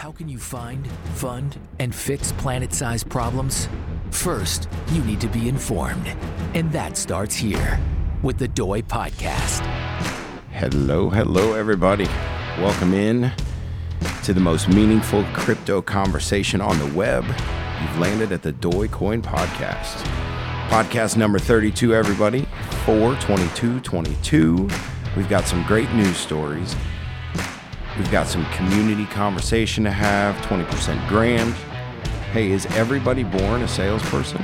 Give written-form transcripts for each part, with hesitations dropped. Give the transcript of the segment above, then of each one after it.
How can you find, fund, and fix planet-sized problems? First, you need to be informed. And that starts here with the Doi Podcast. Hello, everybody. Welcome in to the most meaningful crypto conversation on the web. You've landed at the Doi Coin Podcast. Podcast number 32, everybody. 4/22/22. We've got some great news stories. We've got some community conversation to have, 20% grams. Hey, is everybody born a salesperson?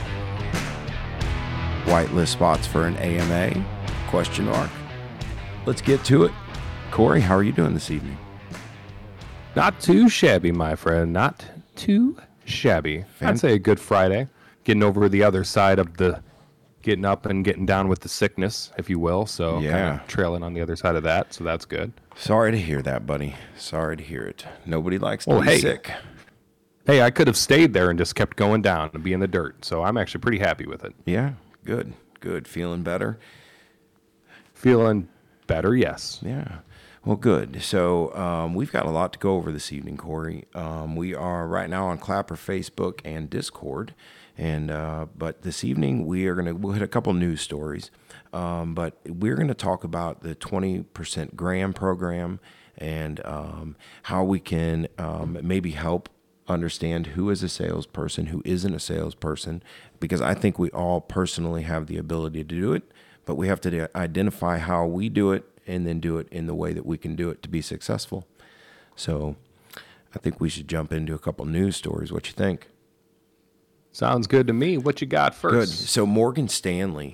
Whitelist spots for an AMA? Question mark. Let's get to it. Corey, how are you doing this evening? Not too shabby, my friend. Not too shabby. I'd say a good Friday. Getting over the other side of the getting up and getting down with the sickness, if you will. So Yeah. kind of trailing on the other side of that. So that's good. Sorry to hear that, buddy. Sorry to hear it. Nobody likes to be sick. Hey, I could have stayed there and just kept going down and be in the dirt. So I'm actually pretty happy with it. Yeah, good. Feeling better? Feeling better, yes. Yeah. Well, good. So we've got a lot to go over this evening, Corey. We are right now on Clapper, Facebook, and Discord. But this evening we'll hit a couple news stories. But we're going to talk about the 20% gram program and how we can maybe help understand who is a salesperson, who isn't a salesperson, because I think we all personally have the ability to do it, but we have to identify how we do it and then do it in the way that we can do it to be successful. So I think we should jump into a couple news stories. What you think? Sounds good to me. What you got first? Good. So Morgan Stanley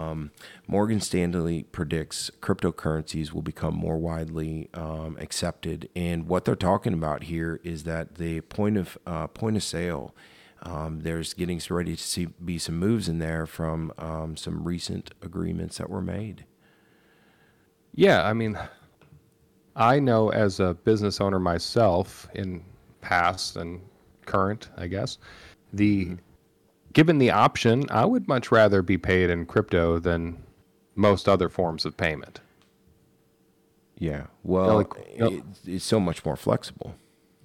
predicts cryptocurrencies will become more widely accepted, and what they're talking about here is that the point of sale. There's getting ready to be some moves in there from some recent agreements that were made. Yeah, I mean, I know as a business owner myself in past and current, I guess, given the option, I would much rather be paid in crypto than most other forms of payment. Yeah, well, it's so much more flexible.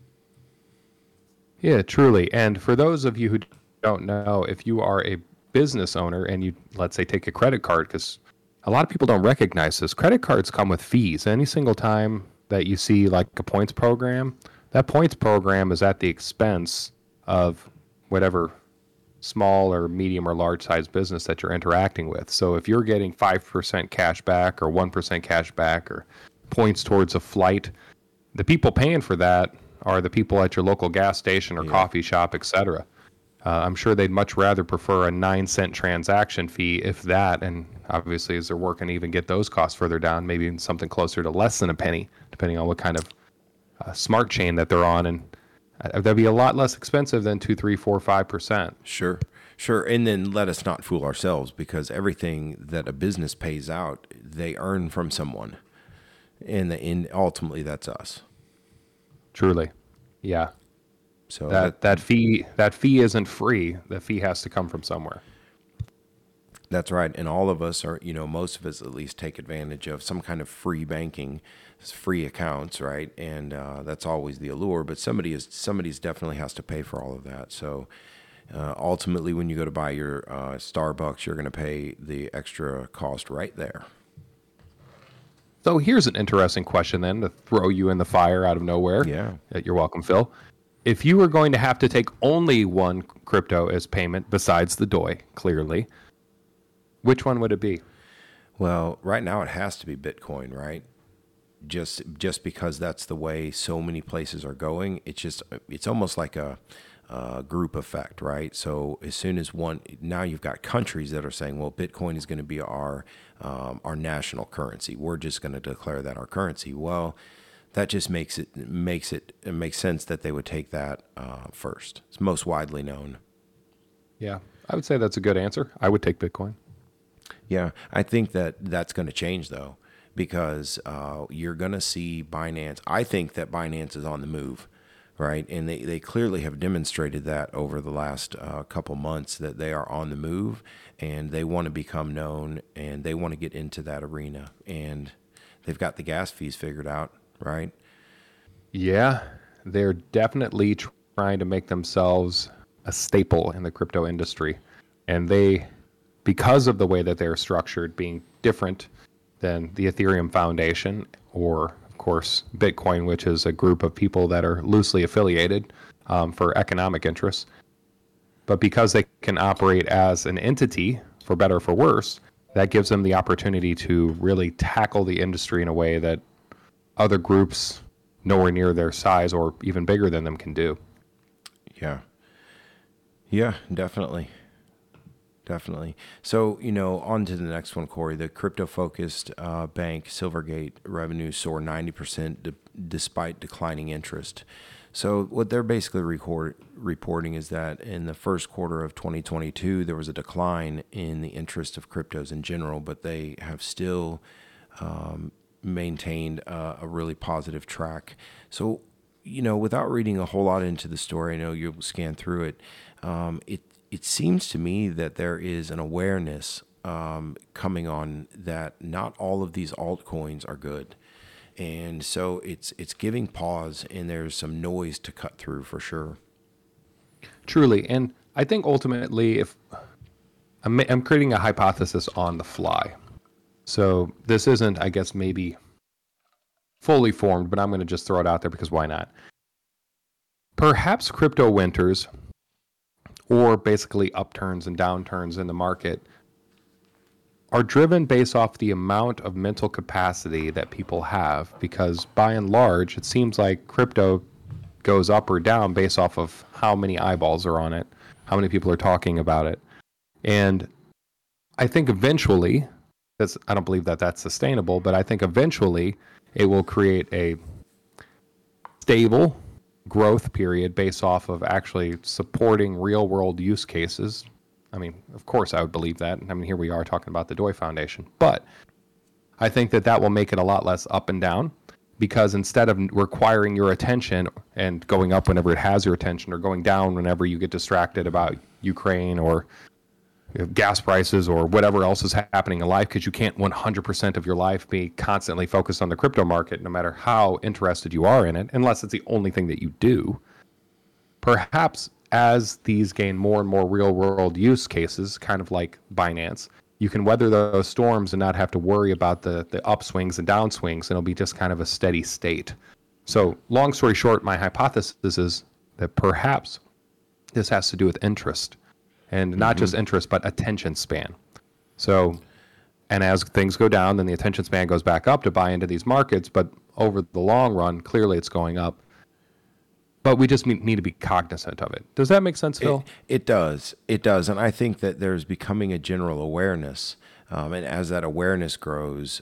Yeah, truly. And for those of you who don't know, if you are a business owner and you, let's say, take a credit card, because a lot of people don't recognize this, credit cards come with fees. Any single time that you see like a points program, that points program is at the expense of whatever small or medium or large size business that you're interacting with. So if you're getting 5% cash back or 1% cash back or points towards a flight, the people paying for that are the people at your local gas station or coffee shop, etc. I'm sure they'd much rather prefer a 9-cent transaction fee, if that, and obviously as they're working to even get those costs further down, maybe something closer to less than a penny, depending on what kind of smart chain that they're on, and that'd be a lot less expensive than 2, 3, 4, 5%. Sure. And then let us not fool ourselves, because everything that a business pays out, they earn from someone, and ultimately that's us. Truly, yeah. So that fee isn't free. The fee has to come from somewhere. That's right. And all of us are, most of us at least take advantage of some kind of free banking, free accounts, right? And that's always the allure. But somebody's definitely has to pay for all of that. So ultimately, when you go to buy your Starbucks, you're going to pay the extra cost right there. So here's an interesting question then to throw you in the fire out of nowhere. Yeah. You're welcome, Phil. If you were going to have to take only one crypto as payment besides the Doi, clearly, which one would it be? Well, right now it has to be Bitcoin, right? Just because that's the way so many places are going. It's almost like a group effect, right? So as soon as now you've got countries that are saying, well, Bitcoin is going to be our national currency. We're just going to declare that our currency. Well, that just makes sense that they would take that first. It's most widely known. Yeah, I would say that's a good answer. I would take Bitcoin. Yeah, I think that's going to change though, because you're going to see Binance. I think that Binance is on the move, right? And they clearly have demonstrated that over the last couple months, that they are on the move and they want to become known and they want to get into that arena. And they've got the gas fees figured out, right? Yeah, they're definitely trying to make themselves a staple in the crypto industry. And they, because of the way that they're structured, being different than the Ethereum Foundation, or of course Bitcoin, which is a group of people that are loosely affiliated for economic interests. But because they can operate as an entity, for better or for worse, that gives them the opportunity to really tackle the industry in a way that other groups nowhere near their size or even bigger than them can do. Yeah. Yeah, definitely. Definitely. So, on to the next one, Corey. The crypto-focused bank, Silvergate, revenue soared 90% despite declining interest. So what they're basically reporting is that in the first quarter of 2022, there was a decline in the interest of cryptos in general, but they have still maintained a really positive track. So, without reading a whole lot into the story, I know you'll scan through it. It seems to me that there is an awareness coming on that not all of these altcoins are good. And so it's giving pause, and there's some noise to cut through for sure. Truly. And I think ultimately, if I'm creating a hypothesis on the fly. So this isn't, I guess, maybe fully formed, but I'm going to just throw it out there because why not? Perhaps crypto winters, or basically upturns and downturns in the market, are driven based off the amount of mental capacity that people have, because by and large, it seems like crypto goes up or down based off of how many eyeballs are on it, how many people are talking about it. And I think eventually, I don't believe that that's sustainable, but I think eventually it will create a stable growth period based off of actually supporting real world use cases. I mean, of course I would believe that. I mean, here we are talking about the DOI Foundation, but I think that will make it a lot less up and down, because instead of requiring your attention and going up whenever it has your attention, or going down whenever you get distracted about Ukraine or gas prices or whatever else is happening in life, because you can't 100% of your life be constantly focused on the crypto market, no matter how interested you are in it, unless it's the only thing that you do. Perhaps as these gain more and more real world use cases, kind of like Binance, you can weather those storms and not have to worry about the upswings and downswings, and it'll be just kind of a steady state. So long story short, my hypothesis is that perhaps this has to do with interest, and not just interest, but attention span. So, and as things go down, then the attention span goes back up to buy into these markets, but over the long run, clearly it's going up. But we just need to be cognizant of it. Does that make sense, Phil? It does. It does. And I think that there's becoming a general awareness. And as that awareness grows,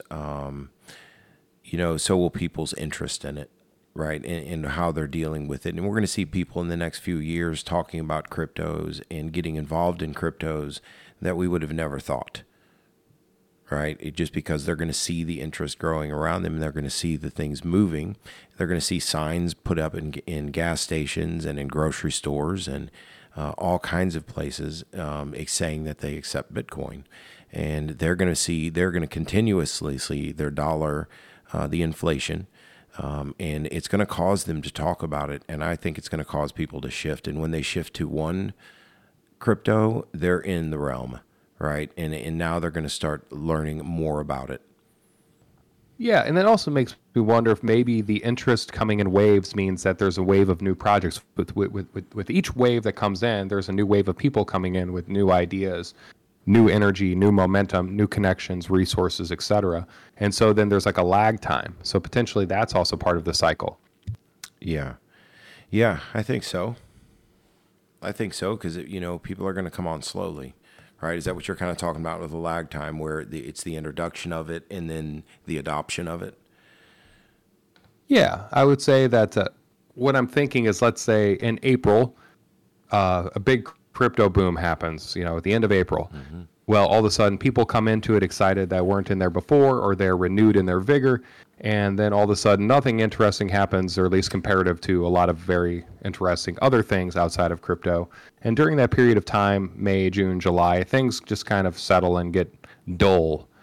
so will people's interest in it, right? And how they're dealing with it. And we're going to see people in the next few years talking about cryptos and getting involved in cryptos that we would have never thought. Right? Just because they're going to see the interest growing around them, and they're going to see the things moving. They're going to see signs put up in gas stations and in grocery stores and all kinds of places saying that they accept Bitcoin. And they're going to continuously see their dollar, the inflation, and it's going to cause them to talk about it. And I think it's going to cause people to shift. And when they shift to one crypto, they're in the realm. Right. And now they're going to start learning more about it. Yeah. And that also makes me wonder if maybe the interest coming in waves means that there's a wave of new projects. With each wave that comes in, there's a new wave of people coming in with new ideas, new energy, new momentum, new connections, resources, etc. And so then there's like a lag time. So potentially that's also part of the cycle. Yeah. Yeah, I think so. Because, people are going to come on slowly. Right? Is that what you're kind of talking about with the lag time, where it's the introduction of it and then the adoption of it? Yeah, I would say that what I'm thinking is, let's say in April, a big crypto boom happens, at the end of April. Mm-hmm. Well, all of a sudden people come into it excited that weren't in there before, or they're renewed in their vigor. And then all of a sudden nothing interesting happens, or at least comparative to a lot of very interesting other things outside of crypto. And during that period of time, May, June, July, things just kind of settle and get dull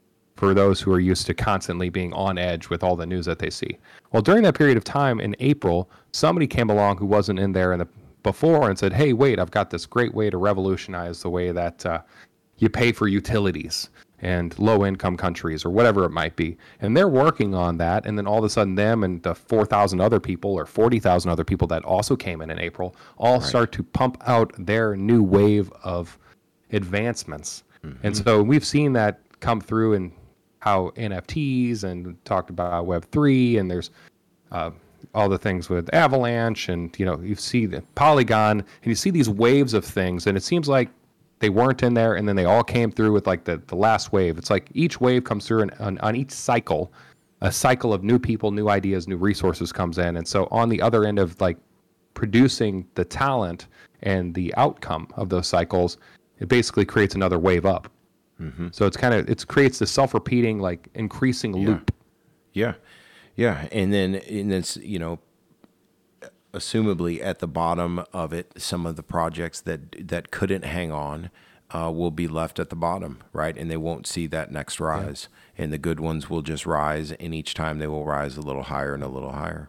for those who are used to constantly being on edge with all the news that they see. Well, during that period of time in April, somebody came along who wasn't in there before and said, hey, wait, I've got this great way to revolutionize the way that you pay for utilities and low-income countries or whatever it might be. And they're working on that, and then all of a sudden them and the 4,000 other people or 40,000 other people that also came in April all start to pump out their new wave of advancements. And so we've seen that come through in how NFTs and talked about Web3, and there's all the things with Avalanche, and you see the Polygon, and you see these waves of things, and it seems like they weren't in there, and then they all came through with like the last wave. It's like each wave comes through, and on each cycle, a cycle of new people, new ideas, new resources comes in. And so on the other end of like producing the talent and the outcome of those cycles, it basically creates another wave up. So it creates this self-repeating, like increasing loop. Yeah. And then it's, assumably at the bottom of it, some of the projects that couldn't hang on will be left at the bottom, right? And they won't see that next rise. Yeah. And the good ones will just rise, and each time they will rise a little higher and a little higher.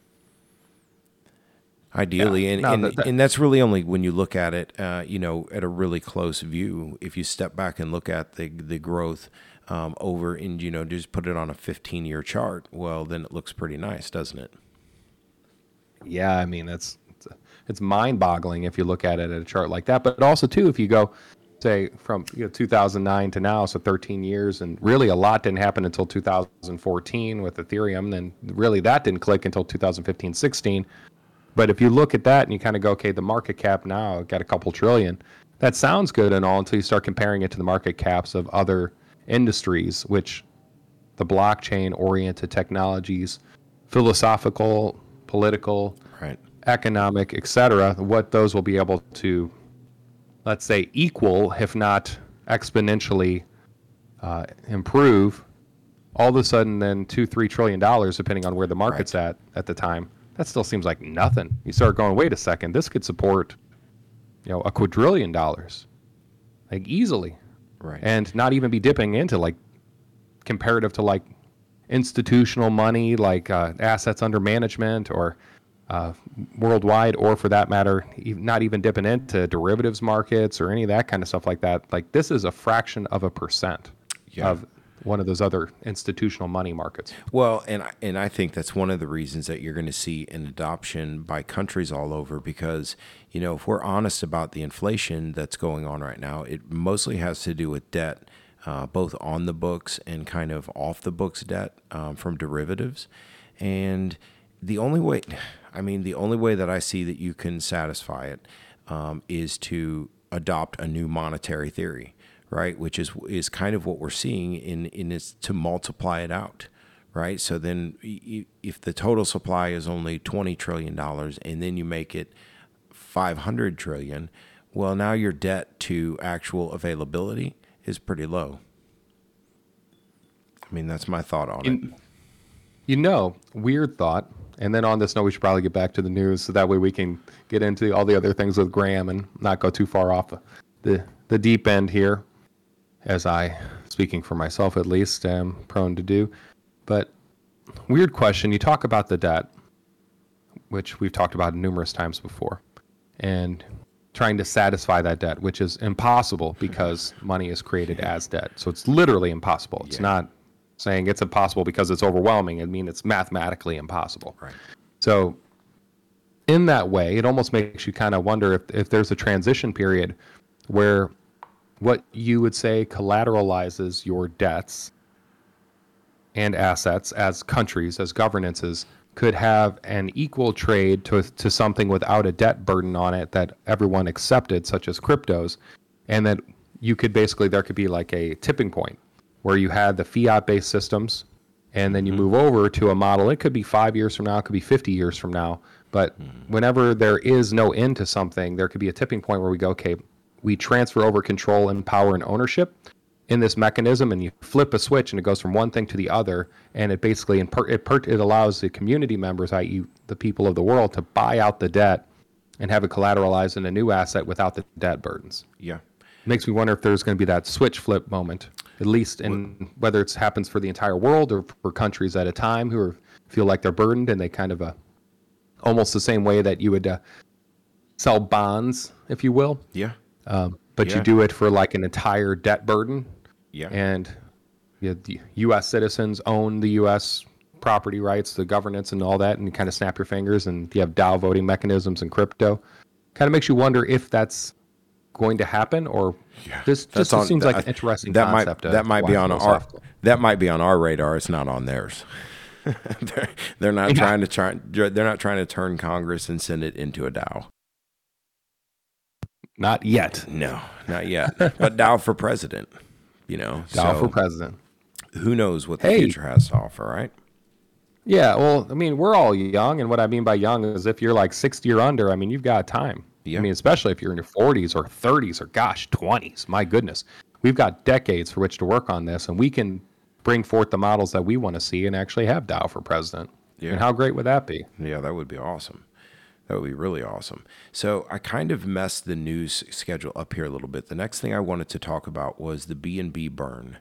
Ideally, and that's really only when you look at it, at a really close view. If you step back and look at the growth over and, just put it on a 15-year chart, well, then it looks pretty nice, doesn't it? Yeah, I mean, it's mind-boggling if you look at it at a chart like that. But also, too, if you go, say, from 2009 to now, so 13 years, and really a lot didn't happen until 2014 with Ethereum, and really that didn't click until 2015, 16. But if you look at that and you kind of go, okay, the market cap now got a couple trillion, that sounds good and all until you start comparing it to the market caps of other industries, which the blockchain-oriented technologies, philosophical, political, economic, etc., what those will be able to, let's say, equal, if not exponentially improve, all of a sudden then $2-3 trillion, depending on where the market's at the time. That still seems like nothing. You start going, wait a second, this could support, a quadrillion dollars, like easily, and not even be dipping into like comparative to like institutional money, like assets under management or worldwide, or for that matter, not even dipping into derivatives markets or any of that kind of stuff like that. Like this is a fraction of a percent of one of those other institutional money markets. Well, and I think that's one of the reasons that you're going to see an adoption by countries all over, because, if we're honest about the inflation that's going on right now, it mostly has to do with debt, both on the books and kind of off the books debt from derivatives. And the only way that I see that you can satisfy it is to adopt a new monetary theory. Right, which is kind of what we're seeing in this, to multiply it out, right? So then, if the total supply is only $20 trillion, and then you make it 500 trillion, well, now your debt to actual availability is pretty low. I mean, that's my thought on it. Weird thought. And then on this note, we should probably get back to the news, so that way we can get into all the other things with Graham and not go too far off the deep end here, as I, speaking for myself at least, am prone to do. But weird question. You talk about the debt, which we've talked about numerous times before, and trying to satisfy that debt, which is impossible because money is created as debt. So it's literally impossible. It's not saying it's impossible because it's overwhelming. I mean, it's mathematically impossible. Right. So in that way, it almost makes you kind of wonder if there's a transition period where what you would say collateralizes your debts and assets as countries, as governances, could have an equal trade to something without a debt burden on it that everyone accepted, such as cryptos, and that you could basically, there could be like a tipping point where you had the fiat-based systems, and then you move over to a model. It could be 5 years from now, it could be 50 years from now, but whenever there is no end to something, there could be a tipping point where we go, okay, we transfer over control and power and ownership in this mechanism, and you flip a switch and it goes from one thing to the other, and it basically it allows the community members, i.e. the people of the world, to buy out the debt and have it collateralized in a new asset without the debt burdens. Yeah. It makes me wonder if there's going to be that switch flip moment at least in whether it happens for the entire world or for countries at a time who feel like they're burdened, and they kind of almost the same way that you would sell bonds, if you will. Yeah. But you do it for like an entire debt burden. Yeah. And the U.S. citizens own the U.S. property rights, the governance and all that, and you kind of snap your fingers, and you have DAO voting mechanisms and crypto. Kind of makes you wonder if that's going to happen, or this just seems like an interesting concept. That might be on our radar. It's not on theirs. They're not trying to turn Congress and Senate into a DAO. Not yet. No, not yet. But DAO for president, DAO for president. Who knows what the future has to offer, right? Yeah, well, I mean, we're all young, and what I mean by young is if you're like 60 or under, I mean, you've got time. Yeah. I mean, especially if you're in your 40s or 30s or, 20s. My goodness. We've got decades for which to work on this, and we can bring forth the models that we want to see and actually have DAO for president. Yeah. And how great would that be? Yeah, that would be awesome. That would be really awesome. So I kind of messed the news schedule up here a little bit. The next thing I wanted to talk about was the BNB burn.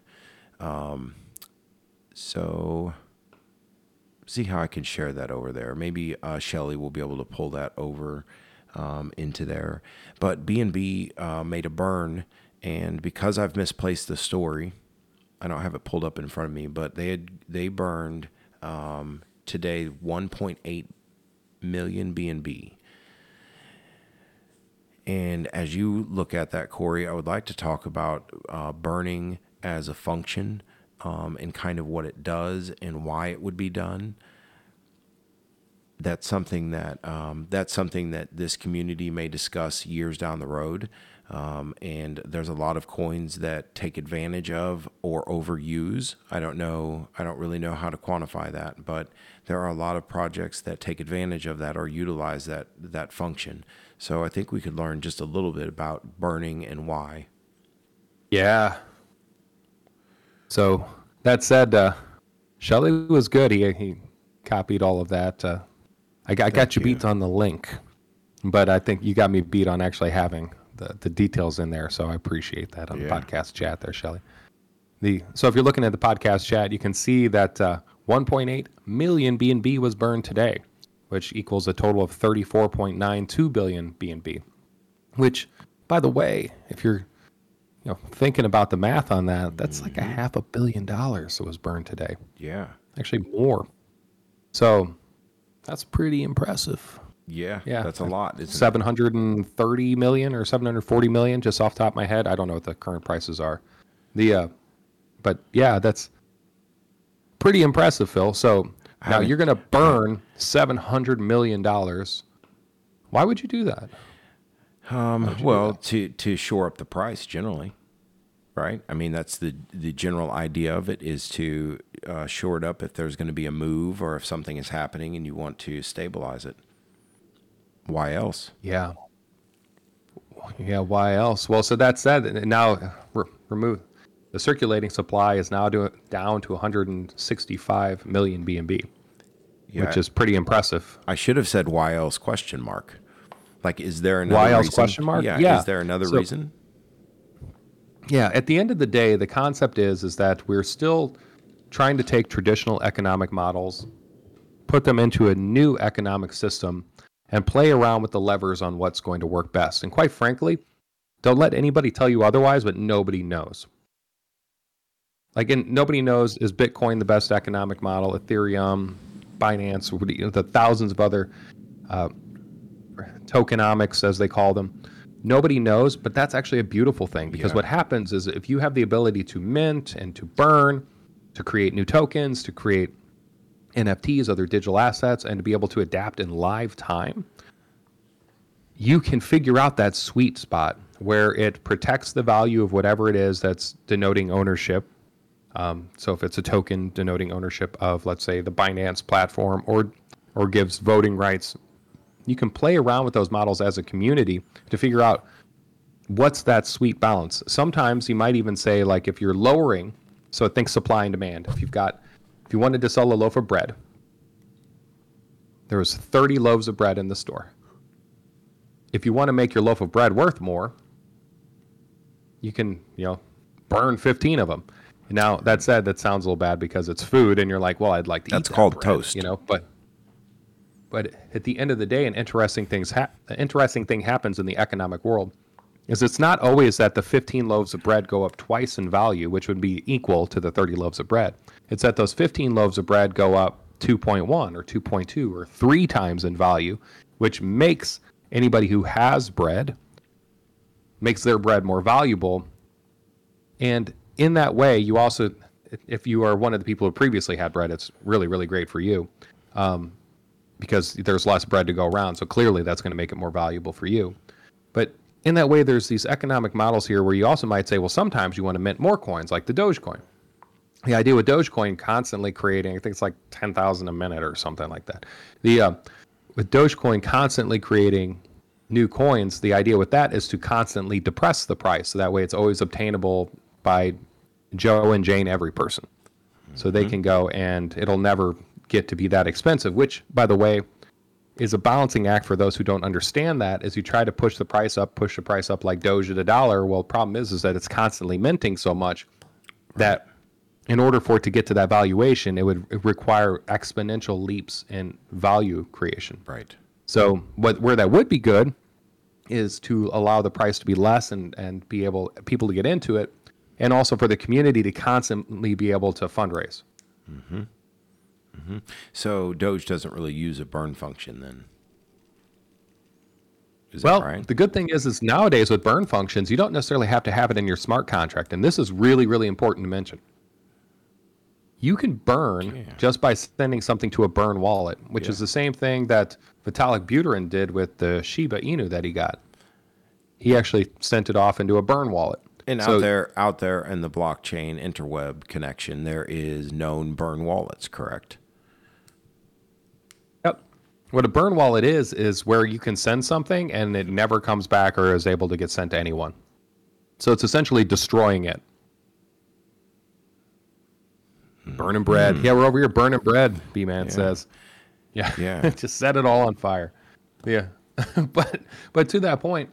So see how I can share that over there. Maybe Shelly will be able to pull that over into there. But BNB made a burn, and because I've misplaced the story, I don't have it pulled up in front of me, but they burned today 1.8 million BNB. And as you look at that, Corey, I would like to talk about burning as a function and kind of what it does and why it would be done. That's something that this community may discuss years down the road. And there's a lot of coins that take advantage of or overuse. I don't really know how to quantify that, but there are a lot of projects that take advantage of that or utilize that function. So I think we could learn just a little bit about burning and why. Yeah. So that said, Shelly was good. He copied all of that. I got you beat on the link, but I think you got me beat on actually having the details in there. So I appreciate that on the podcast chat there, Shelly. So if you're looking at the podcast chat, you can see that 1.8 million BNB was burned today, which equals a total of 34.92 billion BNB, which, by the way, if you're thinking about the math on that, that's like $500 million that was burned today. Yeah. Actually more. So that's pretty impressive. Yeah, that's a lot. 730 million or 740 million, just off the top of my head. I don't know what the current prices are. But yeah, that's pretty impressive, Phil. So now you're going to burn $700 million. Why would you do that? To shore up the price generally, right? I mean, that's the general idea of it, is to shore it up if there's going to be a move or if something is happening and you want to stabilize it. Why else? Yeah, why else? Well, so that said, now remove the circulating supply is now down to 165 million BNB, which is pretty impressive. I should have said why else ? Like, is there another why else reason? Yeah. Is there another reason? Yeah. At the end of the day, the concept is that we're still trying to take traditional economic models, put them into a new economic system, and play around with the levers on what's going to work best. And quite frankly, don't let anybody tell you otherwise, but nobody knows. Nobody knows, is Bitcoin the best economic model, Ethereum, Binance, the thousands of other tokenomics, as they call them. Nobody knows, but that's actually a beautiful thing, because what happens is if you have the ability to mint and to burn, to create new tokens, to create NFTs, other digital assets, and to be able to adapt in live time, you can figure out that sweet spot where it protects the value of whatever it is that's denoting ownership. So if it's a token denoting ownership of, let's say, the Binance platform, or gives voting rights, you can play around with those models as a community to figure out what's that sweet balance. Sometimes you might even say, like, if you're lowering, so think supply and demand. If you wanted to sell a loaf of bread, there was 30 loaves of bread in the store. If you want to make your loaf of bread worth more, you can, burn 15 of them. Now, that said, that sounds a little bad because it's food, and you're like, well, I'd like to eat That's that called bread, toast. you know. But at the end of the day, an interesting thing happens in the economic world. Is it's not always that the 15 loaves of bread go up twice in value, which would be equal to the 30 loaves of bread. It's that those 15 loaves of bread go up 2.1 or 2.2 or 3 times in value, which makes anybody who has bread, makes their bread more valuable. And in that way, you also, if you are one of the people who previously had bread, it's really, really great for you, because there's less bread to go around. So clearly that's going to make it more valuable for you. But in that way, there's these economic models here where you also might say, well, sometimes you want to mint more coins, like the Dogecoin. The idea with Dogecoin constantly creating, I think it's like 10,000 a minute or something like that. With Dogecoin constantly creating new coins, the idea with that is to constantly depress the price. So that way it's always obtainable by Joe and Jane, every person. So they can go and it'll never get to be that expensive, which, by the way, is a balancing act for those who don't understand that. As you try to push the price up like Doge at $1. Well, the problem is that it's constantly minting so much that in order for it to get to that valuation, it would require exponential leaps in value creation. Right. So where that would be good is to allow the price to be less and be able people to get into it, and also for the community to constantly be able to fundraise. Mm-hmm. Mm-hmm. So Doge doesn't really use a burn function then. Is that right? The good thing is nowadays with burn functions, you don't necessarily have to have it in your smart contract, and this is really, really important to mention. You can burn just by sending something to a burn wallet, which is the same thing that Vitalik Buterin did with the Shiba Inu that he got. He actually sent it off into a burn wallet. And out there in the blockchain interweb connection, there is known burn wallets, correct? Yep. What a burn wallet is where you can send something and it never comes back or is able to get sent to anyone. So it's essentially destroying it. Burning bread. Yeah, we're over here burning bread, B-Man says. Yeah. Just set it all on fire. Yeah. But to that point,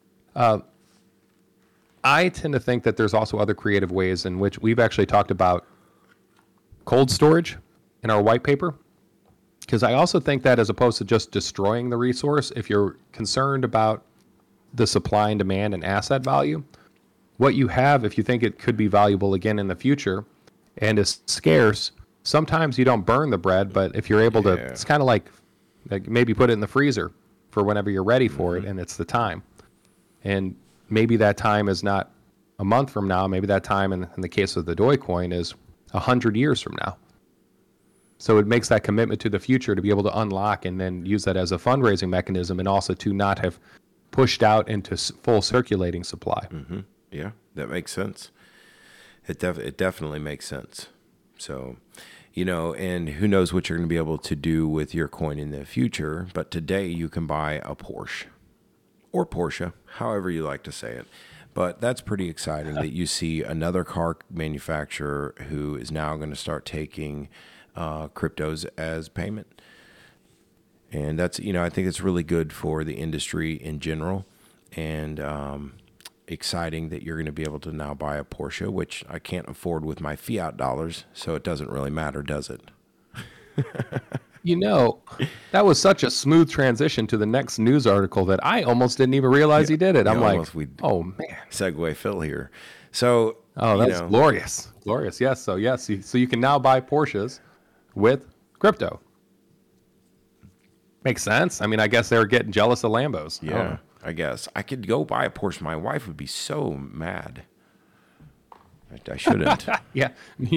I tend to think that there's also other creative ways in which we've actually talked about cold storage in our white paper. Because I also think that as opposed to just destroying the resource, if you're concerned about the supply and demand and asset value, what you have, if you think it could be valuable again in the future and is scarce, sometimes you don't burn the bread, but if you're able to, it's kind of like maybe put it in the freezer for whenever you're ready for it and it's the time. And maybe that time is not a month from now. Maybe that time, in the case of the Dogecoin, is 100 years from now. So it makes that commitment to the future to be able to unlock and then use that as a fundraising mechanism, and also to not have pushed out into full circulating supply. Mm-hmm. Yeah, that makes sense. It definitely makes sense. So, and who knows what you're going to be able to do with your coin in the future. But today you can buy a Porsche or Porsche, however you like to say it. But that's pretty exciting that you see another car manufacturer who is now going to start taking cryptos as payment. And that's, I think it's really good for the industry in general, and exciting that you're going to be able to now buy a Porsche, which I can't afford with my fiat dollars. So it doesn't really matter, does it? That was such a smooth transition to the next news article that I almost didn't even realize he did it. I'm like, oh man, segue Phil here. So, that's glorious. Glorious. Yes. So you can now buy Porsches with crypto. Makes sense. I mean, I guess they were getting jealous of Lambos. Yeah, I guess I could go buy a Porsche. My wife would be so mad. I shouldn't. Yeah.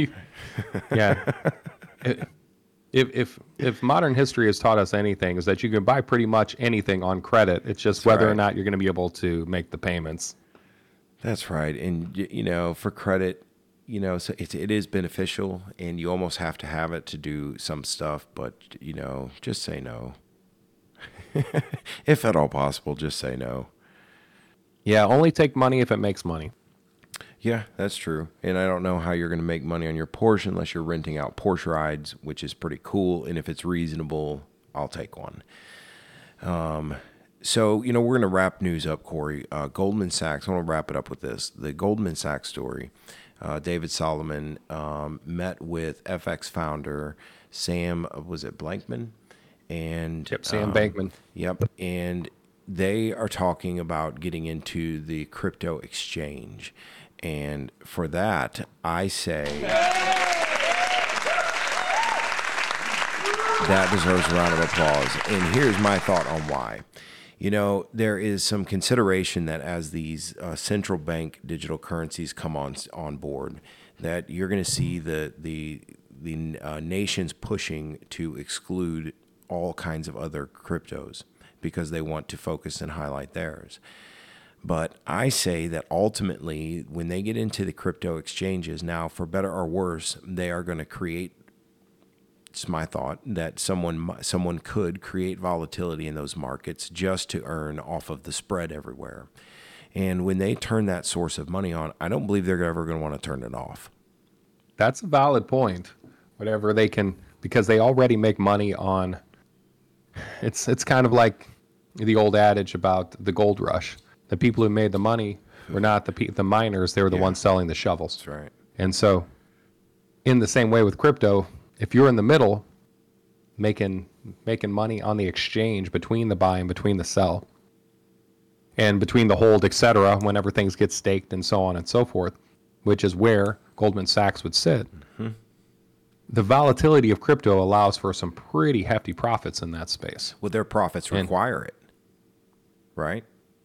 If modern history has taught us anything, is that you can buy pretty much anything on credit. It's just whether or not you're going to be able to make the payments. That's right. And, for credit, so it is beneficial, and you almost have to have it to do some stuff. But, just say no. If at all possible, just say no. Yeah, only take money if it makes money. Yeah, that's true. And I don't know how you're going to make money on your Porsche unless you're renting out Porsche rides, which is pretty cool. And if it's reasonable, I'll take one. So, we're going to wrap news up, Corey. Goldman Sachs, I want to wrap it up with this. The Goldman Sachs story. David Solomon, met with FX founder Sam, was it Blankman? And Sam Bankman. Yep. And they are talking about getting into the crypto exchange. And for that, I say that deserves a round of applause. And here's my thought on why. You know, there is some consideration that as these central bank digital currencies come on board, that you're going to see the nations pushing to exclude all kinds of other cryptos because they want to focus and highlight theirs. But I say that ultimately, when they get into the crypto exchanges, now for better or worse, they are going to create. It's my thought that someone could create volatility in those markets just to earn off of the spread everywhere. And when they turn that source of money on, I don't believe they're ever going to want to turn it off. That's a valid point. Whatever they can, because they already make money on. It's kind of like the old adage about the gold rush. The people who made the money were not the miners; they were the ones selling the shovels. That's right. And so, in the same way with crypto, if you're in the middle, making money on the exchange between the buy and between the sell, and between the hold, etc., whenever things get staked and so on and so forth, which is where Goldman Sachs would sit. Mm-hmm. The volatility of crypto allows for some pretty hefty profits in that space. Well, their profits require it, right?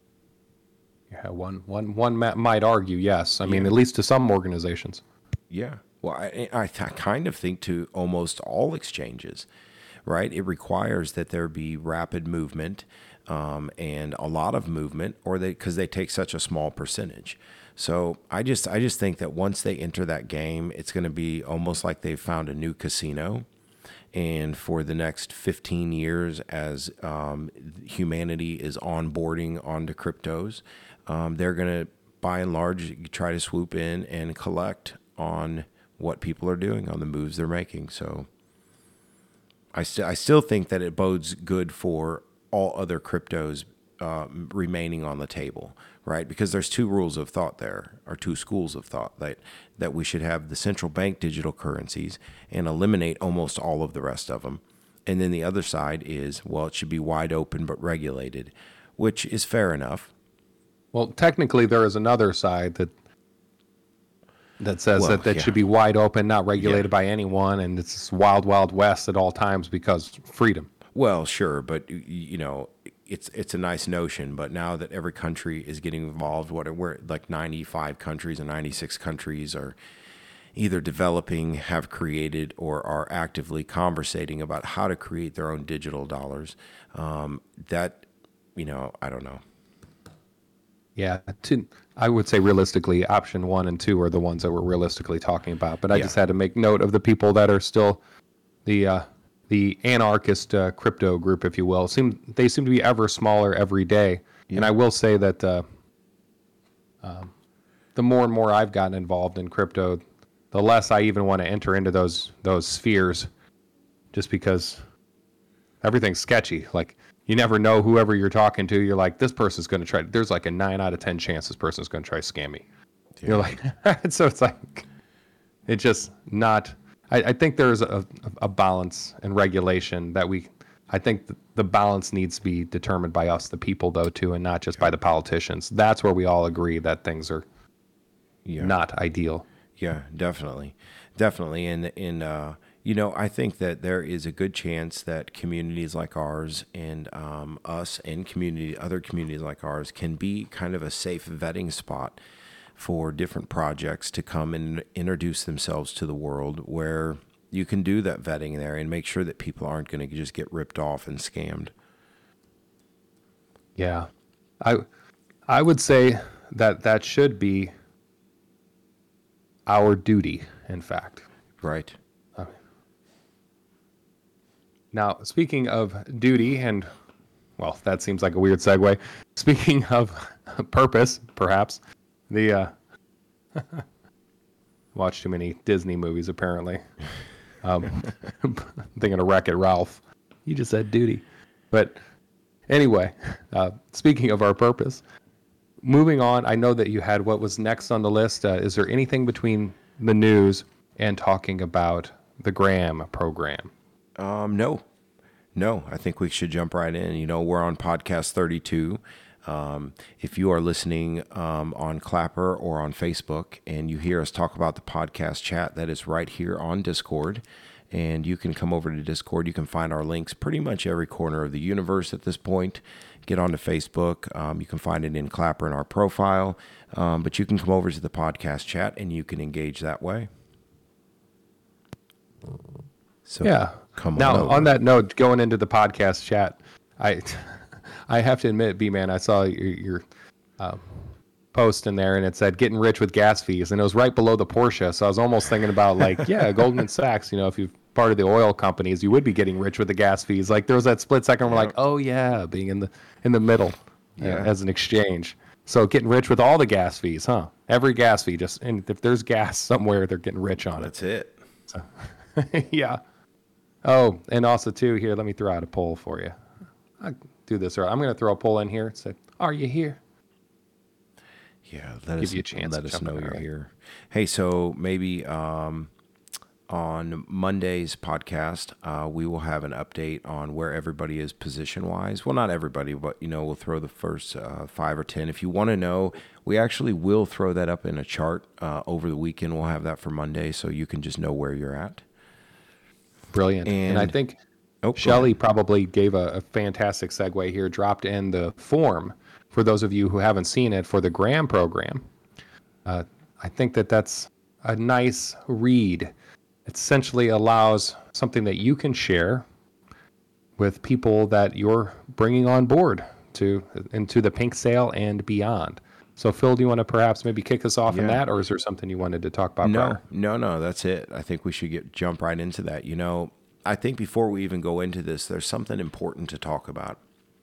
Yeah, one might argue, yes. I mean, at least to some organizations. Yeah. Well, I kind of think to almost all exchanges, right? It requires that there be rapid movement and a lot of movement, or because they take such a small percentage. So I just think that once they enter that game, it's going to be almost like they've found a new casino. And for the next 15 years, as humanity is onboarding onto cryptos, they're going to, by and large, try to swoop in and collect on what people are doing, on the moves they're making. So I still think that it bodes good for all other cryptos remaining on the table, right? Because there's two rules of thought there, or two schools of thought, that we should have the central bank digital currencies and eliminate almost all of the rest of them. And then the other side is, well, it should be wide open but regulated, which is fair enough. Well, technically, there is another side that says that should be wide open, not regulated by anyone, and it's wild, wild west at all times because freedom. Well, sure, but you know, it's a nice notion. But now that every country is getting involved, we're like 95 countries or 96 countries are either developing, have created, or are actively conversating about how to create their own digital dollars. That, you know, I don't know. Yeah, I would say realistically, option 1 and 2 are the ones that we're realistically talking about. But I just had to make note of the people that are still the anarchist crypto group, if you will. They seem to be ever smaller every day. Yeah. And I will say that the more and more I've gotten involved in crypto, the less I even want to enter into those spheres, just because everything's sketchy. Like, you never know whoever you're talking to. You're like, this person's going to try. There's like a 9 out of 10 chance this person's going to try to scam me. Yeah. You're like, so it's like, it's just not. I think there's a balance and regulation that I think the balance needs to be determined by us, the people, though, too, and not just by the politicians. That's where we all agree that things are not ideal. Yeah, definitely. And you know, I think that there is a good chance that communities like ours and us and other communities like ours can be kind of a safe vetting spot for different projects to come and introduce themselves to the world, where you can do that vetting there and make sure that people aren't going to just get ripped off and scammed. Yeah. I would say that should be our duty, in fact. Right. Now, speaking of duty, and, well, that seems like a weird segue. Speaking of purpose, perhaps, watch too many Disney movies, apparently. Thinking of Wreck-It Ralph. You just said duty. But anyway, speaking of our purpose, moving on, I know that you had what was next on the list. Is there anything between the news and talking about the Graham program? No. I think we should jump right in. You know, we're on podcast 32. If you are listening on Clapper or on Facebook and you hear us talk about the podcast chat, that is right here on Discord. And you can come over to Discord. You can find our links pretty much every corner of the universe at this point. Get onto Facebook. You can find it in Clapper in our profile. But you can come over to the podcast chat and you can engage that way. So yeah. Come on now, over. On that note, going into the podcast chat, I have to admit, B-Man, I saw your post in there and it said getting rich with gas fees, and it was right below the Porsche. So I was almost thinking about Goldman Sachs, if you're part of the oil companies, you would be getting rich with the gas fees. Like there was that split second where like, oh yeah, being in the middle as an exchange. So getting rich with all the gas fees, huh? Every gas fee, and if there's gas somewhere, they're getting rich on it. That's it. So, yeah. Oh, and also too, here, let me throw out a poll for you. I'll do this. I'm going to throw a poll in here. Say, are you here? Yeah, give you a chance. Let us know you're here. Hey, so maybe on Monday's podcast, we will have an update on where everybody is position-wise. Well, not everybody, but we'll throw the first 5 or 10. If you want to know, we actually will throw that up in a chart over the weekend. We'll have that for Monday, so you can just know where you're at. Brilliant. And I think Shelly probably gave a fantastic segue here, dropped in the form for those of you who haven't seen it for the Graham program. I think that's a nice read. It essentially allows something that you can share with people that you're bringing on board into the Pink Sale and beyond. So, Phil, do you want to perhaps maybe kick us off in that, or is there something you wanted to talk about? No, that's it. I think we should jump right into that. I think before we even go into this, there's something important to talk about.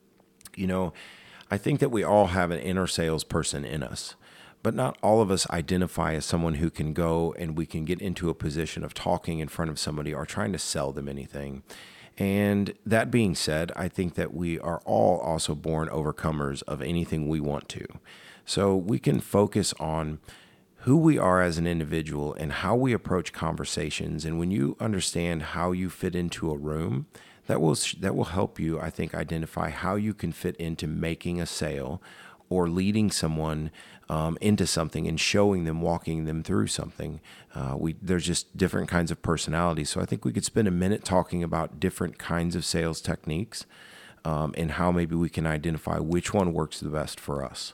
I think that we all have an inner salesperson in us, but not all of us identify as someone who can go and we can get into a position of talking in front of somebody or trying to sell them anything. And that being said, I think that we are all also born overcomers of anything we want to. So we can focus on who we are as an individual and how we approach conversations. And when you understand how you fit into a room, that will help you, I think, identify how you can fit into making a sale or leading someone into something and showing them, walking them through something. There's just different kinds of personalities. So I think we could spend a minute talking about different kinds of sales techniques and how maybe we can identify which one works the best for us.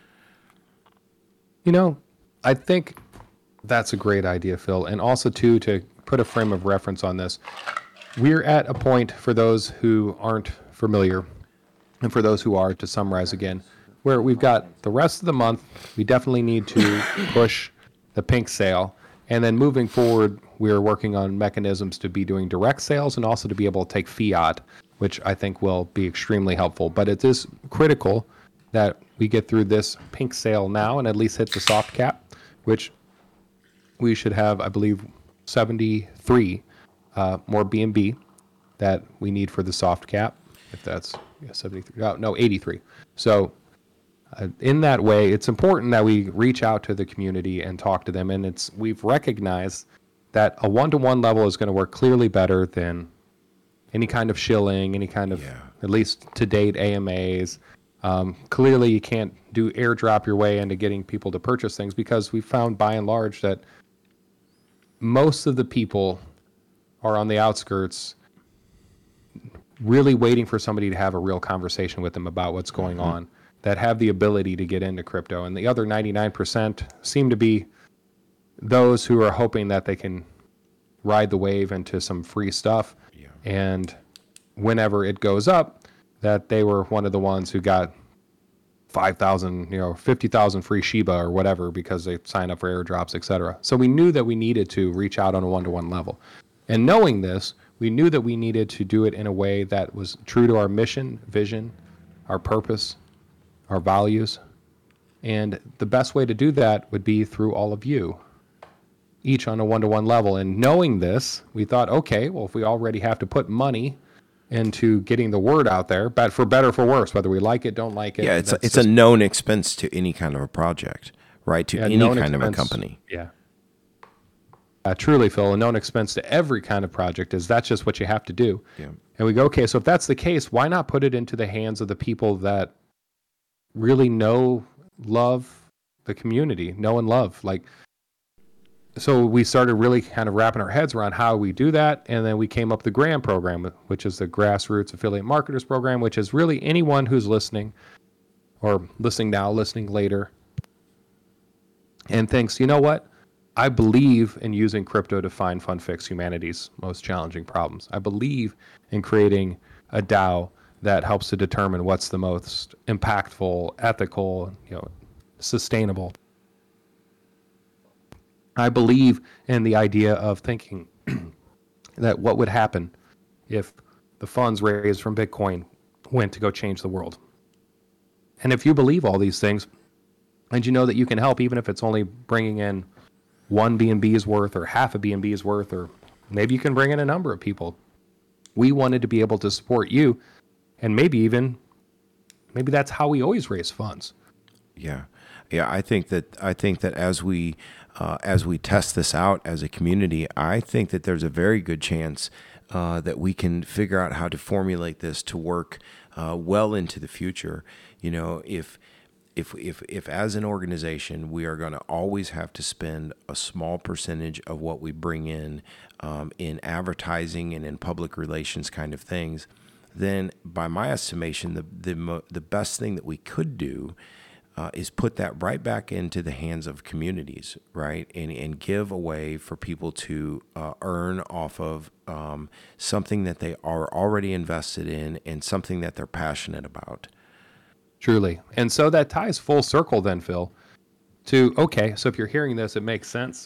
I think that's a great idea, Phil. And also, too, to put a frame of reference on this, we're at a point, for those who aren't familiar, and for those who are, to summarize again, where we've got the rest of the month. We definitely need to push the Pink Sale. And then moving forward, we're working on mechanisms to be doing direct sales and also to be able to take fiat, which I think will be extremely helpful. But it is critical that we get through this Pink Sale now and at least hit the soft cap, which we should have, I believe, 73 more B&B that we need for the soft cap. If that's 73, no, 83. So in that way, it's important that we reach out to the community and talk to them. And we've recognized that a one-to-one level is going to work clearly better than any kind of shilling, any kind of, at least to date, AMAs. Clearly, you can't do airdrop your way into getting people to purchase things, because we found by and large that most of the people are on the outskirts really waiting for somebody to have a real conversation with them about what's going on, that have the ability to get into crypto. And the other 99% seem to be those who are hoping that they can ride the wave into some free stuff. Yeah. And whenever it goes up, that they were one of the ones who got 5,000, 50,000 free Shiba or whatever because they signed up for airdrops, etc. So we knew that we needed to reach out on a one-to-one level. And knowing this, we knew that we needed to do it in a way that was true to our mission, vision, our purpose, our values. And the best way to do that would be through all of you, each on a one-to-one level. And knowing this, we thought, okay, well, if we already have to put money into getting the word out there, but for better or for worse, whether we like it, don't like it. Yeah, it's a known expense to any kind of a project, right? To any kind of a company. Yeah. Truly, Phil, a known expense to every kind of project is that's just what you have to do. Yeah. And we go, okay, so if that's the case, why not put it into the hands of the people that really love the community, know and love? Like, so we started really kind of wrapping our heads around how we do that. And then we came up with the GRAM program, which is the Grassroots Affiliate Marketers Program, which is really anyone who's listening or listening now, listening later, and thinks, you know what? I believe in using crypto to find, fund, fix humanity's most challenging problems. I believe in creating a DAO that helps to determine what's the most impactful, ethical, sustainable. I believe in the idea of thinking that what would happen if the funds raised from Bitcoin went to go change the world. And if you believe all these things, and you know that you can help, even if it's only bringing in one BNB's worth or half a BNB's worth, or maybe you can bring in a number of people. We wanted to be able to support you, and maybe that's how we always raise funds. Yeah. I think that as we test this out as a community, I think that there's a very good chance that we can figure out how to formulate this to work well into the future. If as an organization we are going to always have to spend a small percentage of what we bring in advertising and in public relations kind of things, then by my estimation, the best thing that we could do is put that right back into the hands of communities, right? And give a way for people to earn off of something that they are already invested in and something that they're passionate about. Truly. And so that ties full circle then, Phil, to, okay, so if you're hearing this, it makes sense.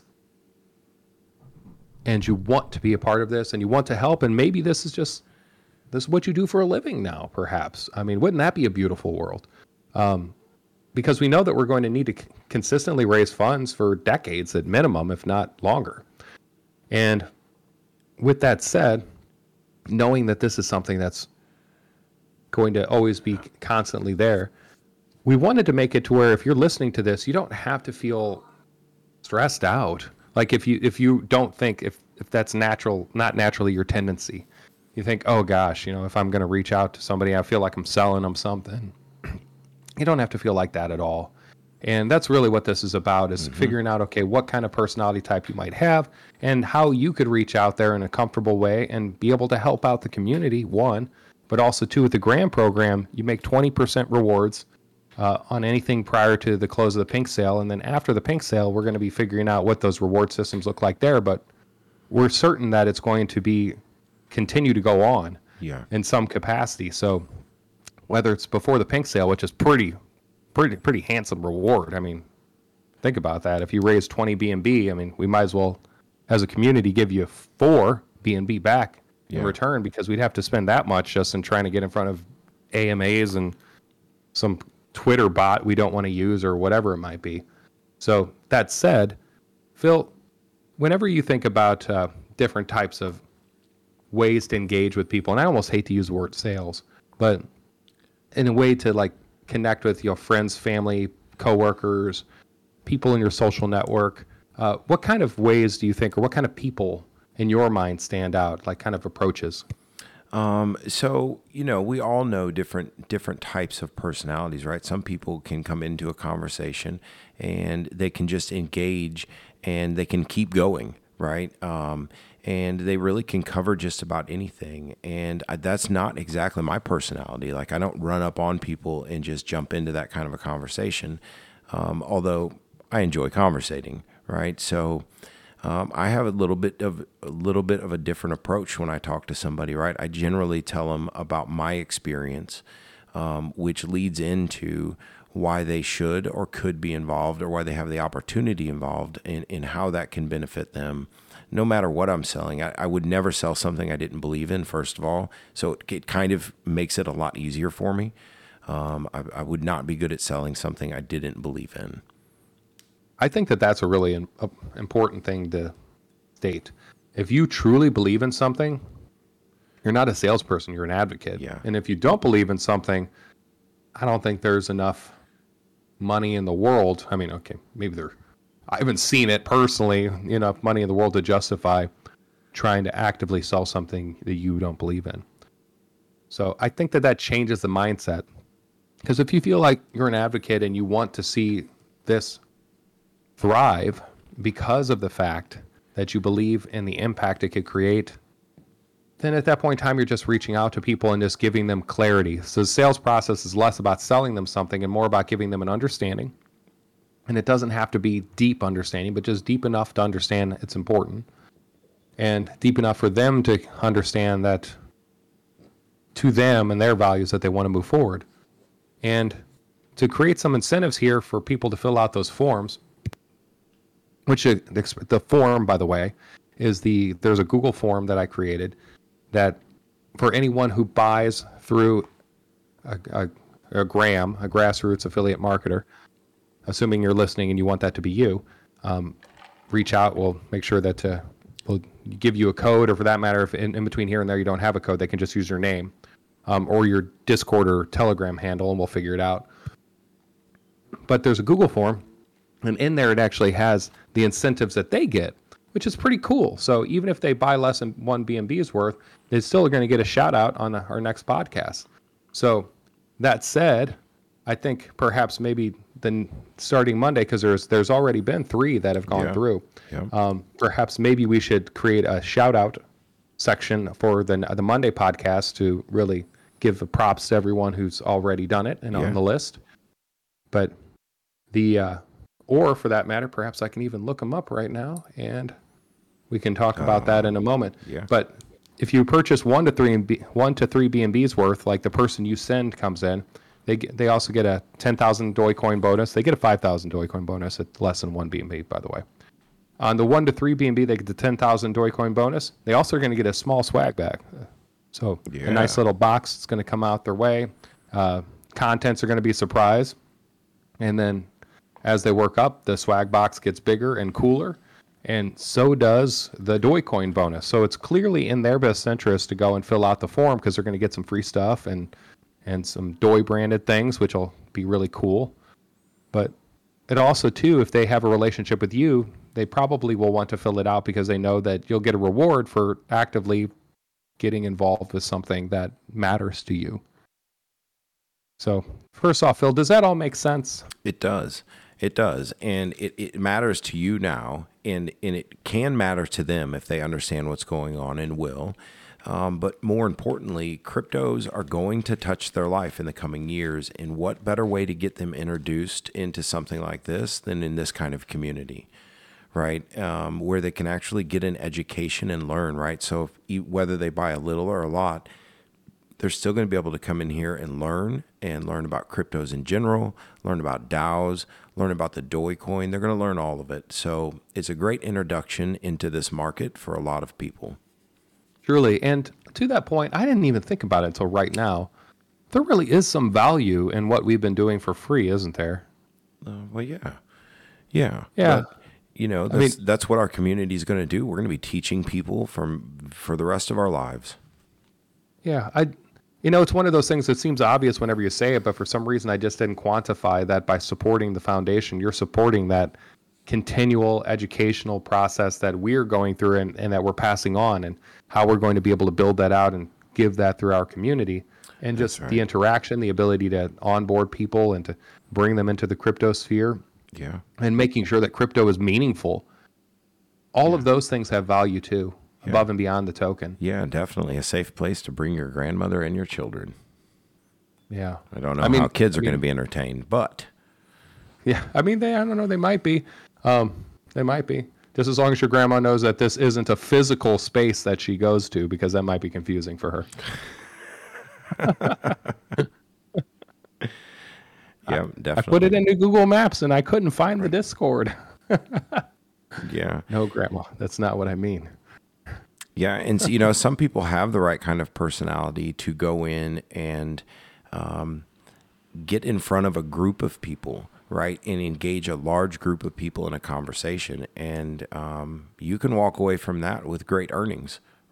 And you want to be a part of this and you want to help. And maybe this is what you do for a living now, perhaps. I mean, wouldn't that be a beautiful world? Because we know that we're going to need to consistently raise funds for decades at minimum, if not longer. And with that said, knowing that this is something that's going to always be constantly there, we wanted to make it to where if you're listening to this, you don't have to feel stressed out. Like if you don't think if that's not naturally your tendency, you think, oh gosh, if I'm going to reach out to somebody, I feel like I'm selling them something. You don't have to feel like that at all. And that's really what this is about, is figuring out, okay, what kind of personality type you might have and how you could reach out there in a comfortable way and be able to help out the community, one, but also two, with the GRAM program, you make 20% rewards on anything prior to the close of the pink sale. And then after the pink sale, we're going to be figuring out what those reward systems look like there. But we're certain that it's going to continue to go on in some capacity. So whether it's before the pink sale, which is pretty handsome reward. I mean, think about that. If you raise 20 BNB, I mean, we might as well, as a community, give you 4 BNB back in return, because we'd have to spend that much just in trying to get in front of AMAs and some Twitter bot we don't want to use or whatever it might be. So that said, Phil, whenever you think about different types of ways to engage with people, and I almost hate to use the word sales, but in a way to like connect with your friends, family, coworkers, people in your social network, what kind of ways do you think, or what kind of people in your mind stand out, like kind of approaches? So, we all know different types of personalities, right? Some people can come into a conversation and they can just engage and they can keep going, right? And they really can cover just about anything. And that's not exactly my personality. Like, I don't run up on people and just jump into that kind of a conversation, although I enjoy conversating, right? So I have a little bit of a different approach when I talk to somebody, right? I generally tell them about my experience, which leads into why they should or could be involved, or why they have the opportunity involved, in how that can benefit them. No matter what I'm selling, I would never sell something I didn't believe in, first of all. So it kind of makes it a lot easier for me. I would not be good at selling something I didn't believe in. I think that that's a really important thing to state. If you truly believe in something, You're not a salesperson, you're an advocate. Yeah. And if you don't believe in something, I don't think there's enough money in the world. I mean, okay, maybe I haven't seen it personally, enough money in the world to justify trying to actively sell something that you don't believe in. So I think that changes the mindset. Because if you feel like you're an advocate and you want to see this thrive because of the fact that you believe in the impact it could create, then at that point in time, you're just reaching out to people and just giving them clarity. So the sales process is less about selling them something and more about giving them an understanding. And it doesn't have to be deep understanding, but just deep enough to understand it's important and deep enough for them to understand that to them and their values that they want to move forward. And to create some incentives here for people to fill out those forms, which the form, by the way, is there's a Google form that I created that for anyone who buys through a Graham, a grassroots affiliate marketer, assuming you're listening and you want that to be you, reach out. We'll make sure that we'll give you a code, or for that matter, if in between here and there you don't have a code, they can just use your name or your Discord or Telegram handle, and we'll figure it out. But there's a Google form, and in there it actually has the incentives that they get, which is pretty cool. So even if they buy less than one BNB's worth, they still are going to get a shout out on our next podcast. So that said, I think perhaps maybe then starting Monday, because there's already been 3 that have gone through. Yeah. Perhaps maybe we should create a shout out section for the Monday podcast to really give props to everyone who's already done it and on the list. But or for that matter, perhaps I can even look them up right now and we can talk about that in a moment. Yeah. But if you purchase 1 to 3 BNB's worth, like the person you send comes in, they also get a 10,000 Dogecoin bonus. They get a 5,000 Dogecoin bonus at less than 1 BNB, by the way. On the 1 to 3 BNB, they get the 10,000 Dogecoin bonus. They also are going to get a small swag bag. So a nice little box is going to come out their way. Contents are going to be a surprise. And then as they work up, the swag box gets bigger and cooler. And so does the Dogecoin bonus. So it's clearly in their best interest to go and fill out the form because they're going to get some free stuff and some Doi branded things, which will be really cool. But it also, too, if they have a relationship with you, they probably will want to fill it out because they know that you'll get a reward for actively getting involved with something that matters to you. So first off, Phil, does that all make sense? It does. It does. And it matters to you now, and it can matter to them if they understand what's going on and will. But more importantly, cryptos are going to touch their life in the coming years. And what better way to get them introduced into something like this than in this kind of community, right? Where they can actually get an education and learn, right? So whether they buy a little or a lot, they're still going to be able to come in here and learn about cryptos in general, learn about DAOs, learn about the Dogecoin. They're going to learn all of it. So it's a great introduction into this market for a lot of people. Truly. And to that point, I didn't even think about it until right now. There really is some value in what we've been doing for free, isn't there? Well, yeah. But, that's what our community is going to do. We're going to be teaching people for the rest of our lives. Yeah, it's one of those things that seems obvious whenever you say it, but for some reason I just didn't quantify that by supporting the foundation. You're supporting that continual educational process that we're going through and that we're passing on, and how we're going to be able to build that out and give that through our community. And just the interaction, the ability to onboard people and to bring them into the crypto sphere. Yeah. And making sure that crypto is meaningful. All of those things have value too, above and beyond the token. Yeah, definitely. A safe place to bring your grandmother and your children. Yeah. I don't know how kids are going to be entertained, but. Yeah, I don't know, they might be. They might be. Just as long as your grandma knows that this isn't a physical space that she goes to, because that might be confusing for her. Yeah, definitely. I put it into Google Maps and I couldn't find the Discord. Yeah. No, Grandma, that's not what I mean. Yeah, and some people have the right kind of personality to go in and get in front of a group of people, right, and engage a large group of people in a conversation. And you can walk away from that with great earnings,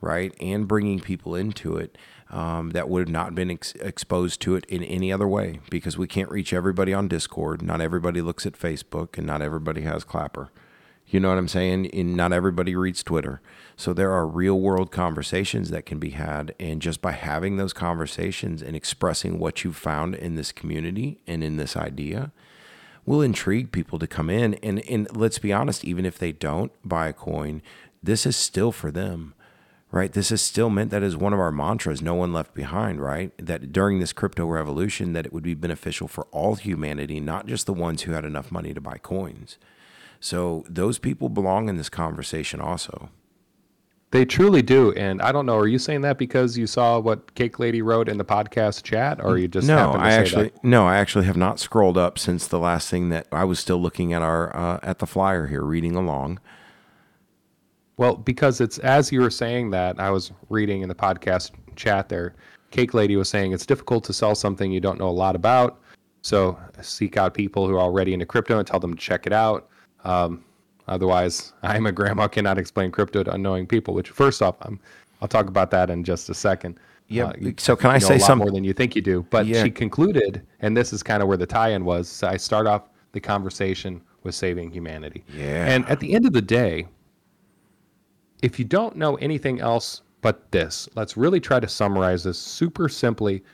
right? And bringing people into it that would have not been exposed to it in any other way, because we can't reach everybody on Discord. Not everybody looks at Facebook, and not everybody has Clapper. You know what I'm saying? And not everybody reads Twitter. So there are real world conversations that can be had. And just by having those conversations and expressing what you've found in this community and in this idea will intrigue people to come in. And let's be honest, even if they don't buy a coin, this is still for them, right? This is still meant, that is one of our mantras, no one left behind, right? That during this crypto revolution, that it would be beneficial for all humanity, not just the ones who had enough money to buy coins. So those people belong in this conversation also. They truly do. And I don't know, are you saying that because you saw what Cake Lady wrote in the podcast chat, or you just happened to say that? No, I actually have not scrolled up since the last thing. That I was still looking at at the flyer here, reading along. Well, because it's, as you were saying that, I was reading in the podcast chat there, Cake Lady was saying it's difficult to sell something you don't know a lot about. So seek out people who are already into crypto and tell them to check it out. Otherwise, I'm a grandma, cannot explain crypto to unknowing people, which first off, I'll talk about that in just a second. Yeah. So can I say something more than you think you do? But she concluded, and this is kind of where the tie-in was. So I start off the conversation with saving humanity. Yeah. And at the end of the day, if you don't know anything else but this, let's really try to summarize this super simply.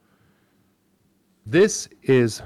This is,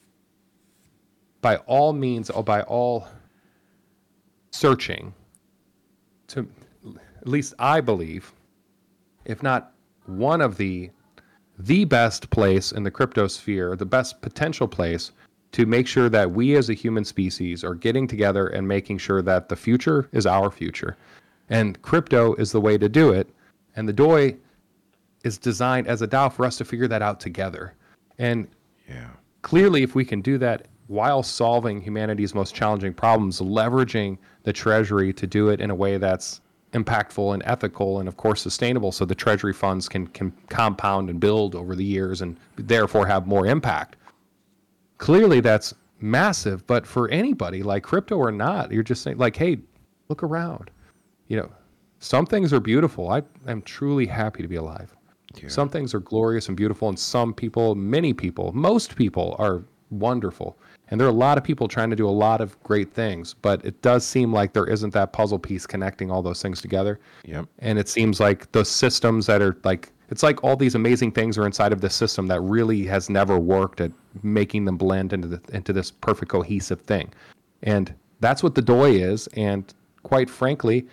by all means, or by all searching, to, at least I believe, if not one of the best place in the crypto sphere, the best potential place to make sure that we as a human species are getting together and making sure that the future is our future. And crypto is the way to do it. And the DOI is designed as a DAO for us to figure that out together. And clearly, if we can do that while solving humanity's most challenging problems, leveraging the treasury to do it in a way that's impactful and ethical and, of course, sustainable, so the treasury funds can compound and build over the years and therefore have more impact. Clearly, that's massive. But for anybody, like crypto or not, you're just saying, like, hey, look around. You know, some things are beautiful. I am truly happy to be alive. Yeah. Some things are glorious and beautiful, and some people, many people, most people are wonderful. And there are a lot of people trying to do a lot of great things, but it does seem like there isn't that puzzle piece connecting all those things together. Yep. And it seems like the systems that are like, it's like all these amazing things are inside of this system that really has never worked at making them blend into this perfect cohesive thing. And that's what the DOI is. And quite frankly,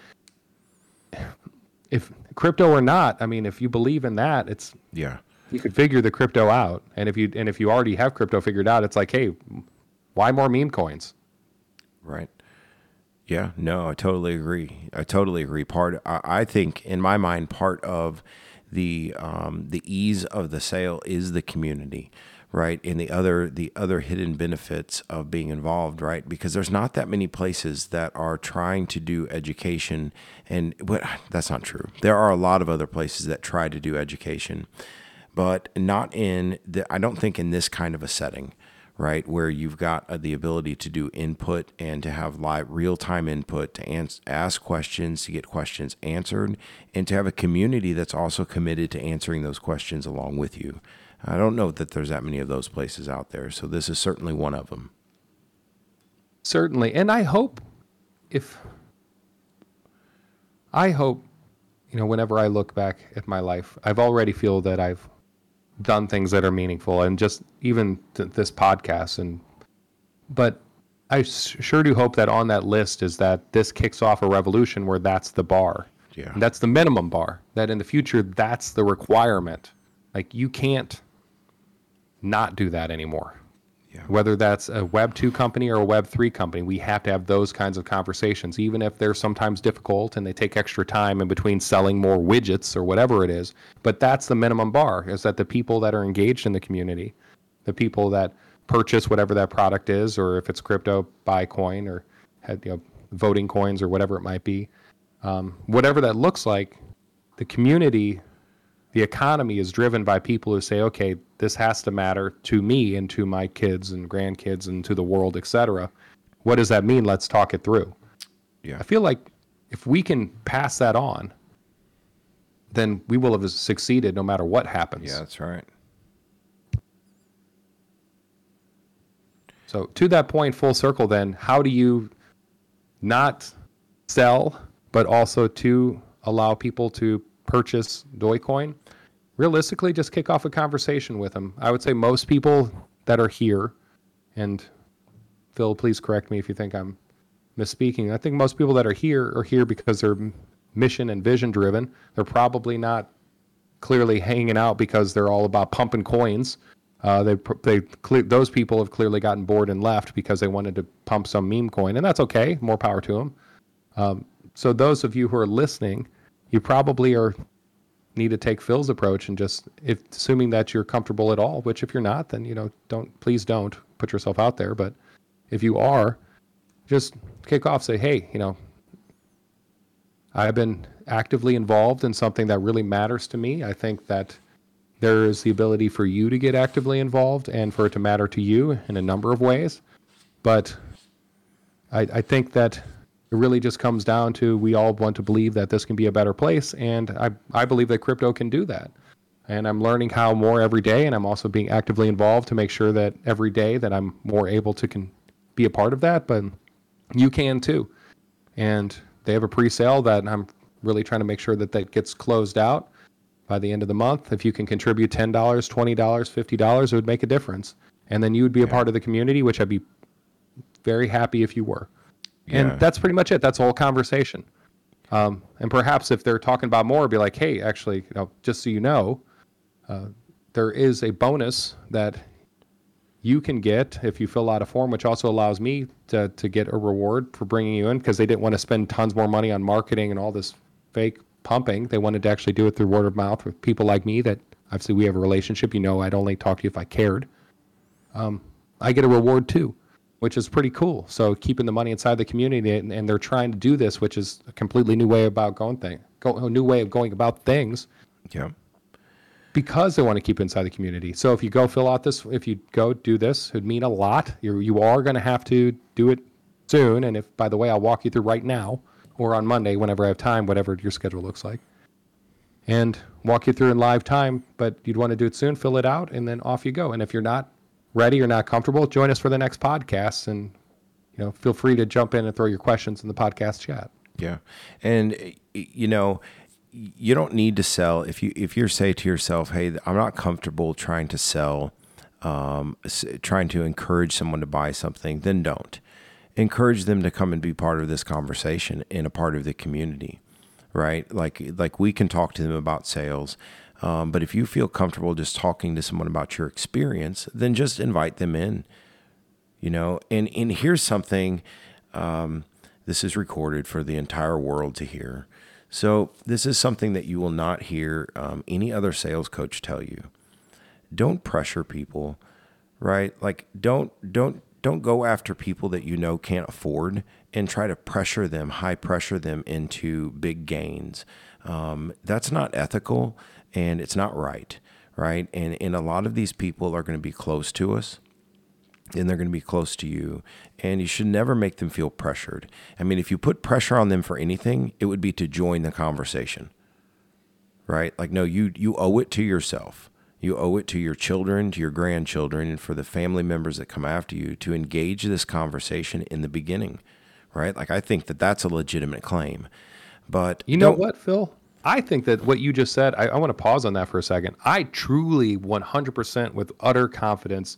if crypto or not, I mean, if you believe in that, it's, you could figure the crypto out. And if you already have crypto figured out, it's like, hey, why more meme coins? Right. Yeah, no, I totally agree. I think in my mind, part of the ease of the sale is the community, right? And the other hidden benefits of being involved, right? Because there's not that many places that are trying to do education, but that's not true. There are a lot of other places that try to do education, but not I don't think in this kind of a setting, right? Where you've got the ability to do input and to have live real-time input, to ask questions, to get questions answered, and to have a community that's also committed to answering those questions along with you. I don't know that there's that many of those places out there. So this is certainly one of them. Certainly. And I hope, whenever I look back at my life, I've already feel that I've done things that are meaningful, and just even this podcast. But I sure do hope that on that list is that this kicks off a revolution where that's the bar. Yeah. And that's the minimum bar, that in the future, that's the requirement. Like, you can't not do that anymore. Yeah. Whether that's a Web 2 company or a Web 3 company, we have to have those kinds of conversations, even if they're sometimes difficult and they take extra time in between selling more widgets or whatever it is. But that's the minimum bar, is that the people that are engaged in the community, the people that purchase whatever that product is, or if it's crypto, buy coin, or voting coins, or whatever it might be, whatever that looks like, the community, the economy is driven by people who say, okay, this has to matter to me and to my kids and grandkids and to the world, etc. What does that mean? Let's talk it through. Yeah. I feel like if we can pass that on, then we will have succeeded no matter what happens. Yeah, that's right. So to that point, full circle then, how do you not sell, but also to allow people to purchase Dogecoin? Realistically, just kick off a conversation with them. I would say most people that are here, and Phil, please correct me if you think I'm misspeaking. I think most people that are here because they're mission and vision driven. They're probably not clearly hanging out because they're all about pumping coins. Those people have clearly gotten bored and left because they wanted to pump some meme coin, and that's okay. More power to them. So those of you who are listening, you probably need to take Phil's approach and just, assuming that you're comfortable at all, which if you're not, then please don't put yourself out there. But if you are, just kick off, say, hey, I've been actively involved in something that really matters to me. I think that there is the ability for you to get actively involved and for it to matter to you in a number of ways. But I think that it really just comes down to, we all want to believe that this can be a better place. And I believe that crypto can do that. And I'm learning how more every day. And I'm also being actively involved to make sure that every day that I'm more able to be a part of that. But you can too. And they have a pre-sale that I'm really trying to make sure that gets closed out by the end of the month. If you can contribute $10, $20, $50, it would make a difference. And then you would be a part of the community, which I'd be very happy if you were. And that's pretty much it. That's the whole conversation. And perhaps if they're talking about more, be like, hey, actually, just so you know, there is a bonus that you can get if you fill out a form, which also allows me to get a reward for bringing you in, because they didn't want to spend tons more money on marketing and all this fake pumping. They wanted to actually do it through word of mouth with people like me that obviously we have a relationship. I'd only talk to you if I cared. I get a reward too, which is pretty cool. So keeping the money inside the community, and they're trying to do this, which is a completely new way a new way of going about things. Yeah. Because they want to keep it inside the community. So if you go fill out this, if you go do this, it would mean a lot. You are going to have to do it soon. And if, by the way, I'll walk you through right now or on Monday, whenever I have time, whatever your schedule looks like, and walk you through in live time. But you'd want to do it soon, fill it out, and then off you go. And if you're not ready or not comfortable, join us for the next podcast, and feel free to jump in and throw your questions in the podcast chat. Yeah. And you don't need to sell if you say to yourself, hey, I'm not comfortable trying to sell, trying to encourage someone to buy something, then don't. Encourage them to come and be part of this conversation and a part of the community, right? Like we can talk to them about sales. But if you feel comfortable just talking to someone about your experience, then just invite them in, and here's something, this is recorded for the entire world to hear. So this is something that you will not hear any other sales coach tell you. Don't pressure people, right? Like don't go after people that can't afford and try to high pressure them into big gains. That's not ethical. And it's not right? And a lot of these people are going to be close to us, and they're going to be close to you, and you should never make them feel pressured. I mean, if you put pressure on them for anything, it would be to join the conversation, right? Like, no, you owe it to yourself. You owe it to your children, to your grandchildren, and for the family members that come after you to engage this conversation in the beginning, right? Like, I think that that's a legitimate claim. But you know what, Phil? I think that what you just said, I want to pause on that for a second. I truly 100% with utter confidence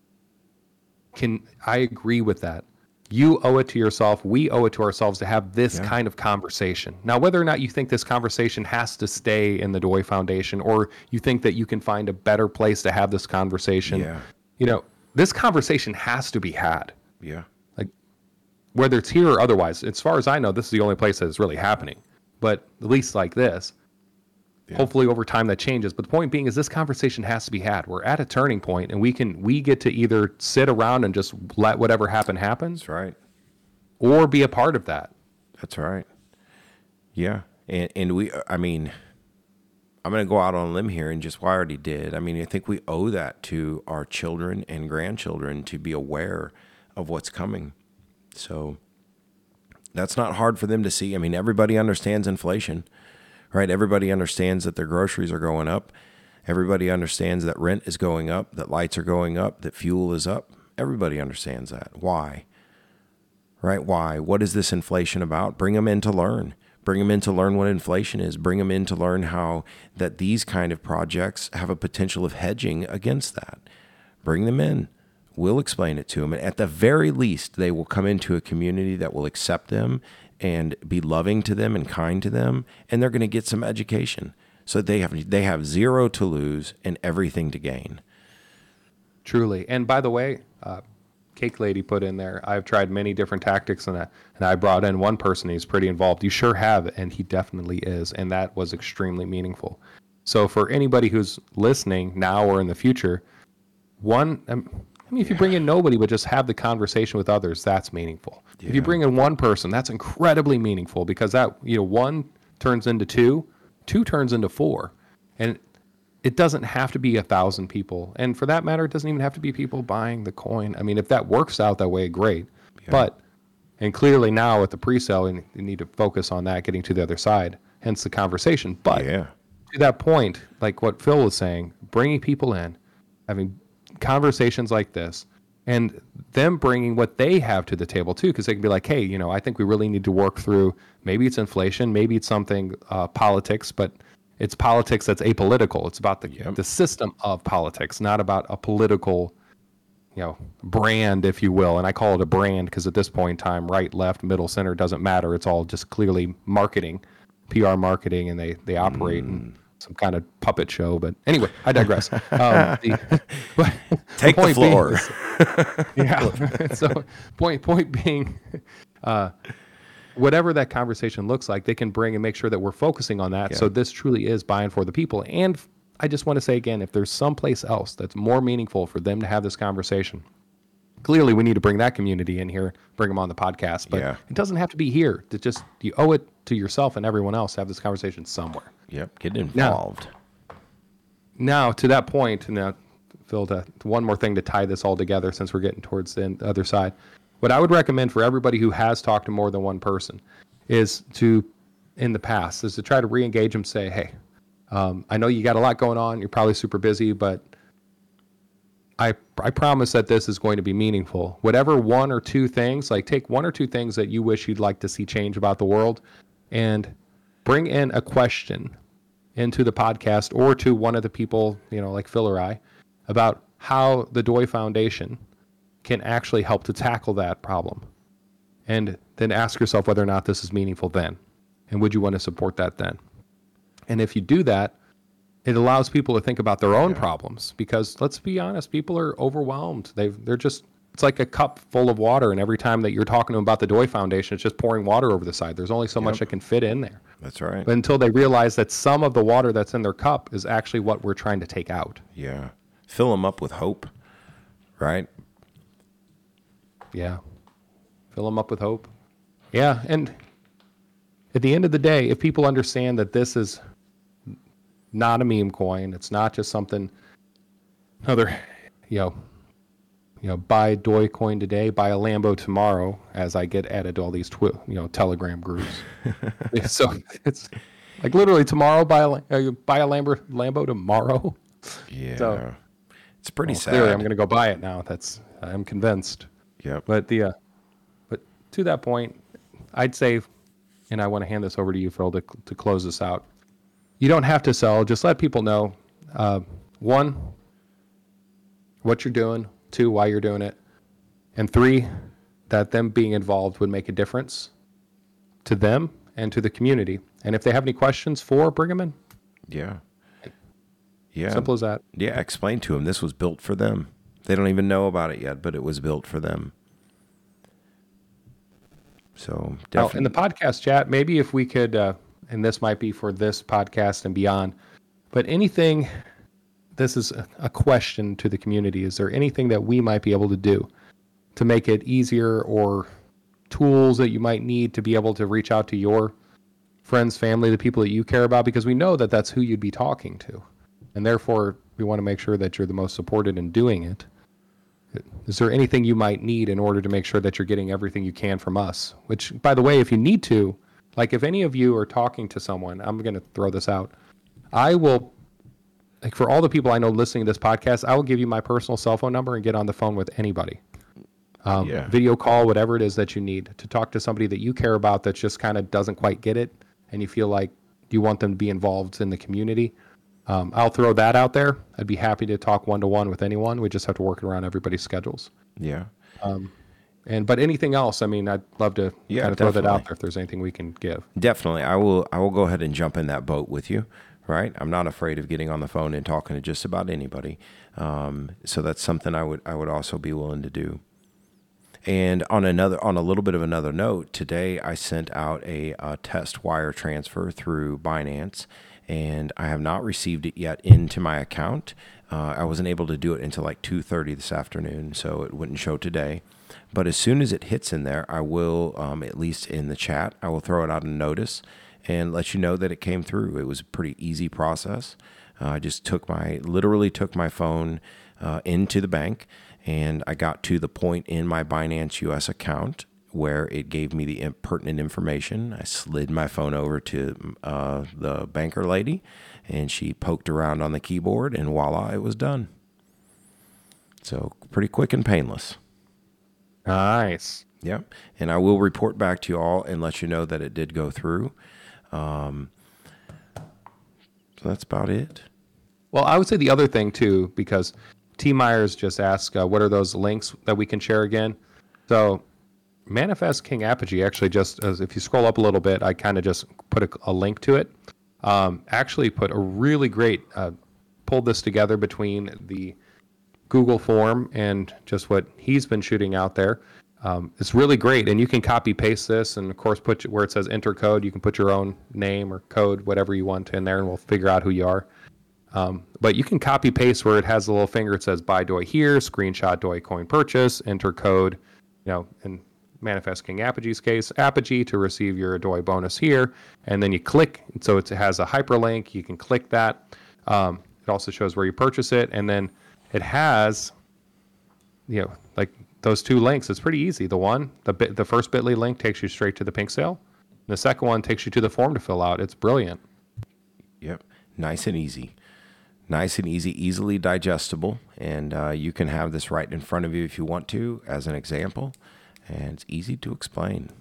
I agree with that. You owe it to yourself. We owe it to ourselves to have this kind of conversation. Now, whether or not you think this conversation has to stay in the Doi Foundation, or you think that you can find a better place to have this conversation, this conversation has to be had. Yeah. Like, whether it's here or otherwise, as far as I know, this is the only place that it's really happening. But at least like this, hopefully over time that changes. But the point being is this conversation has to be had. We're at a turning point, and we get to either sit around and just let whatever happen. That's right. Or be a part of that. That's right. Yeah. And I'm going to go out on a limb here and just what I already did. I mean, I think we owe that to our children and grandchildren to be aware of what's coming. So that's not hard for them to see. I mean, everybody understands inflation, right? Everybody understands that their groceries are going up. Everybody understands that rent is going up, that lights are going up, that fuel is up. Everybody understands that. Why? Right? Why? What is this inflation about? Bring them in to learn. Bring them in to learn what inflation is. Bring them in to learn how that these kind of projects have a potential of hedging against that. Bring them in. We'll explain it to them. And at the very least, they will come into a community that will accept them and be loving to them and kind to them. And they're going to get some education. So they have zero to lose and everything to gain. Truly. And by the way, Cake Lady put in there, I've tried many different tactics and I brought in one person who's pretty involved. You sure have, and he definitely is, and that was extremely meaningful. So for anybody who's listening now or in the future, if you bring in nobody but just have the conversation with others, that's meaningful. Yeah. If you bring in one person, that's incredibly meaningful, because that, one turns into two turns into four, and it doesn't have to be 1,000 people. And for that matter, it doesn't even have to be people buying the coin. I mean, if that works out that way, great. Yeah. And clearly now with the pre-sale, you need to focus on that, getting to the other side, hence the conversation. But to that point, like what Phil was saying, bringing people in, having conversations like this, and them bringing what they have to the table too, because they can be like, hey, I think we really need to work through, maybe it's inflation, maybe it's something, politics, but it's politics that's apolitical. It's about the system of politics, not about a political, brand, if you will. And I call it a brand because at this point in time, right, left, middle, center, doesn't matter. It's all just clearly marketing, PR marketing, and they operate in some kind of puppet show. But anyway, I digress. Take the floor. So point being, whatever that conversation looks like, they can bring and make sure that we're focusing on that. Yeah. So this truly is buying for the people. And I just want to say again, if there's someplace else that's more meaningful for them to have this conversation, clearly we need to bring that community in here, bring them on the podcast. But it doesn't have to be here. You owe it to yourself and everyone else to have this conversation somewhere. Yep, get involved. Now to that point, Phil, one more thing to tie this all together, since we're getting towards the other side. What I would recommend for everybody who has talked to more than one person is to try to re-engage them, say, hey, I know you got a lot going on. You're probably super busy, but I promise that this is going to be meaningful. Whatever one or two things, like take one or two things that you wish you'd like to see change about the world, and bring in a question into the podcast or to one of the people, like Phil or I, about how the Doi Foundation can actually help to tackle that problem. And then ask yourself whether or not this is meaningful then. And would you want to support that then? And if you do that, it allows people to think about their own problems, because let's be honest, people are overwhelmed. It's like a cup full of water, and every time that you're talking to them about the Doi Foundation, it's just pouring water over the side. There's only so much that can fit in there. That's right. But until they realize that some of the water that's in their cup is actually what we're trying to take out. Yeah. Fill them up with hope, right? Yeah. Fill them up with hope. Yeah. And at the end of the day, if people understand that this is not a meme coin, it's not just something, another, buy Doi coin today, buy a Lambo tomorrow, as I get added to all these Telegram groups. So it's like literally tomorrow, buy a Lambo tomorrow. Yeah. So, it's pretty sad. Clearly, I'm going to go buy it now. I'm convinced. Yeah. But to that point, I'd say, and I want to hand this over to you, Phil, to close this out. You don't have to sell. Just let people know, one, what you're doing, two, why you're doing it, and three, that them being involved would make a difference to them and to the community. And if they have any questions, bring them in. Yeah. Yeah. Simple as that. Yeah. Explain to them this was built for them. They don't even know about it yet, but it was built for them. So definitely. In the podcast chat, maybe if we could, and this might be for this podcast and beyond, but anything, this is a question to the community. Is there anything that we might be able to do to make it easier, or tools that you might need to be able to reach out to your friends, family, the people that you care about? Because we know that that's who you'd be talking to. And therefore, we want to make sure that you're the most supported in doing it. Is there anything you might need in order to make sure that you're getting everything you can from us? Which, by the way, if you need to, Like if any of you are talking to someone, I'm going to throw this out. I will, like for all the people I know listening to this podcast, I will give you my personal cell phone number and get on the phone with anybody. Video call, whatever it is that you need to talk to somebody that you care about that just kind of doesn't quite get it and you feel like you want them to be involved in the community. I'll throw that out there. I'd be happy to talk one-to-one with anyone. We just have to work around everybody's schedules. Yeah. But anything else, I mean, I'd love to kind of throw that out there if there's anything we can give. Definitely. I will go ahead and jump in that boat with you, right? I'm not afraid of getting on the phone and talking to just about anybody. So that's something I would also be willing to do. And on a little bit of another note, today I sent out a test wire transfer through Binance, and I have not received it yet into my account. I wasn't able to do it until like 2:30 this afternoon, so it wouldn't show today. But as soon as it hits in there, I will, at least in the chat, I will throw it out a notice and let you know that it came through. It was a pretty easy process. I just literally took my phone into the bank, and I got to the point in my Binance US account where it gave me the pertinent information. I slid my phone over to the banker lady, and she poked around on the keyboard, and voila, it was done. So pretty quick and painless. Nice. Yep. And I will report back to you all and let you know that it did go through. So that's about it. Well, I would say the other thing too, because T. Myers just asked, what are those links that we can share again? So Manifest King Apogee actually just, if you scroll up a little bit, I kind of just put a link to it. Actually put a really great, pulled this together between the Google form and just what he's been shooting out there. It's really great, and you can copy paste this, and of course put where it says enter code, you can put your own name or code, whatever you want in there, and we'll figure out who you are. But you can copy paste where it has a little finger, it says buy DOI here, screenshot DOI coin purchase, enter code, in Manifest King Apogee's case, Apogee to receive your DOI bonus here, and then you click, so it has a hyperlink, you can click that. It also shows where you purchase it, and then it has, like those two links. It's pretty easy. The first bit.ly link takes you straight to the pink sale. The second one takes you to the form to fill out. It's brilliant. Yep. Nice and easy, easily digestible. And you can have this right in front of you if you want to as an example. And it's easy to explain.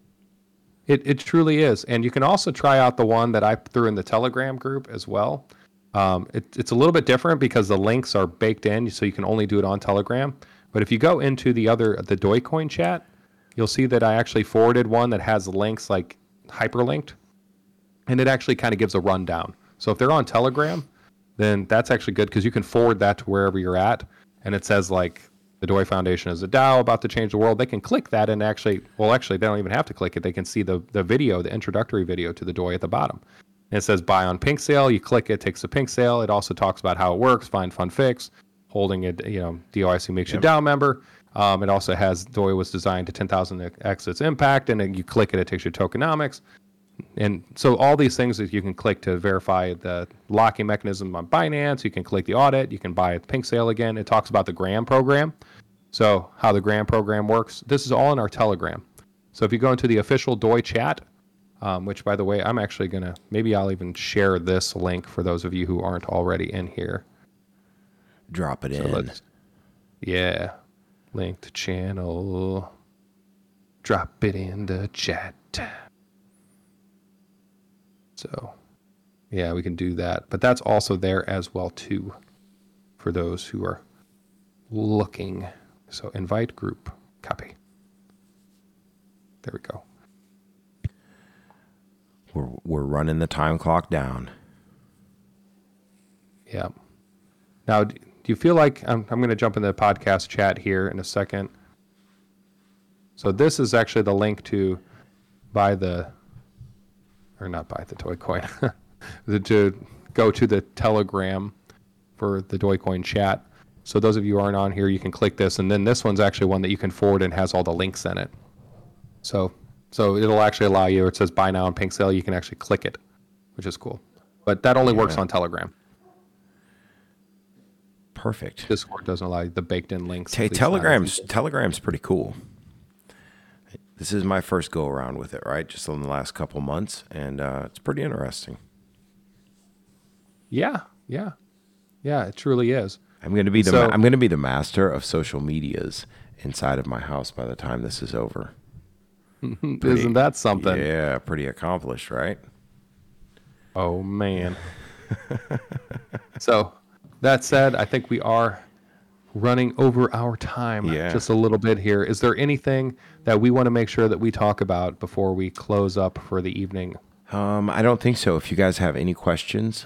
It truly is. And you can also try out the one that I threw in the Telegram group as well. It's a little bit different because the links are baked in, so you can only do it on Telegram. But if you go into the Dogecoin chat, you'll see that I actually forwarded one that has links like hyperlinked, and it actually kind of gives a rundown. So if they're on Telegram, then that's actually good because you can forward that to wherever you're at, and it says like the DOI Foundation is a DAO about to change the world. They can click that and actually they don't even have to click it. They can see the video, the introductory video to the DOI at the bottom. And it says buy on pink sale. You click it, takes the pink sale. It also talks about how it works, find, fund, fix, holding it, DOIC makes you a DAO member. It also has DOI was designed to 10,000x its impact, and then you click it, it takes you to tokenomics. And so all these things that you can click to verify the locking mechanism on Binance. You can click the audit. You can buy at the pink sale again. It talks about the Gram program. So how the Gram program works. This is all in our Telegram. So if you go into the official DOI chat, which, by the way, I'm actually going to, maybe I'll even share this link for those of you who aren't already in here. Drop it in. Link to channel. Drop it in the chat. So, yeah, we can do that. But that's also there as well, too, for those who are looking. So invite group, copy. There we go. We're running the time clock down. Yeah. Now, do you feel like I'm going to jump in the podcast chat here in a second? So this is actually the link to not buy the Dogecoin, to go to the Telegram for the Dogecoin chat. So those of you who aren't on here, you can click this, and then this one's actually one that you can forward and has all the links in it. So it'll actually allow you, it says buy now on pink sale, you can actually click it, which is cool. But that only works on Telegram. Perfect. Discord doesn't allow you the baked in links. Hey, Telegram's pretty cool. this is my first go around with it, right? Just in the last couple months, and it's pretty interesting. Yeah, it truly is. I'm going to be the master of social medias inside of my house by the time this is over. Isn't that something? Yeah, pretty accomplished, right? Oh man. So that said, I think we are running over our time just a little bit here. Is there anything that we want to make sure that we talk about before we close up for the evening? I don't think so. If you guys have any questions,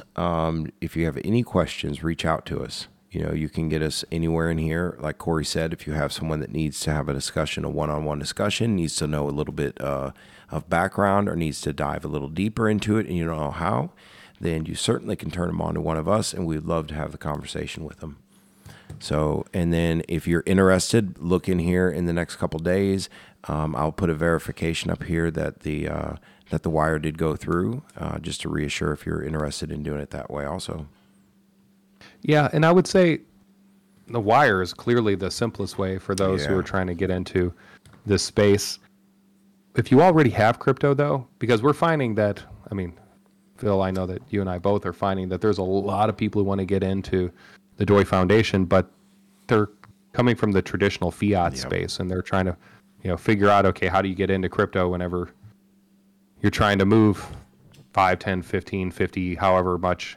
reach out to us. You know, you can get us anywhere in here. Like Corey said, if you have someone that needs to have a discussion, a one-on-one discussion, needs to know a little bit of background or needs to dive a little deeper into it and you don't know how, then you certainly can turn them on to one of us, and we'd love to have the conversation with them. So, and then if you're interested, look in here in the next couple days. I'll put a verification up here that the wire did go through, just to reassure if you're interested in doing it that way also. Yeah, and I would say the wire is clearly the simplest way for those who are trying to get into this space. If you already have crypto, though, because we're finding that, I mean, Phil, I know that you and I both are finding that there's a lot of people who want to get into the Doi Foundation, but they're coming from the traditional fiat space, and they're trying to, figure out, okay, how do you get into crypto whenever you're trying to move 5, 10, 15, 50, however much,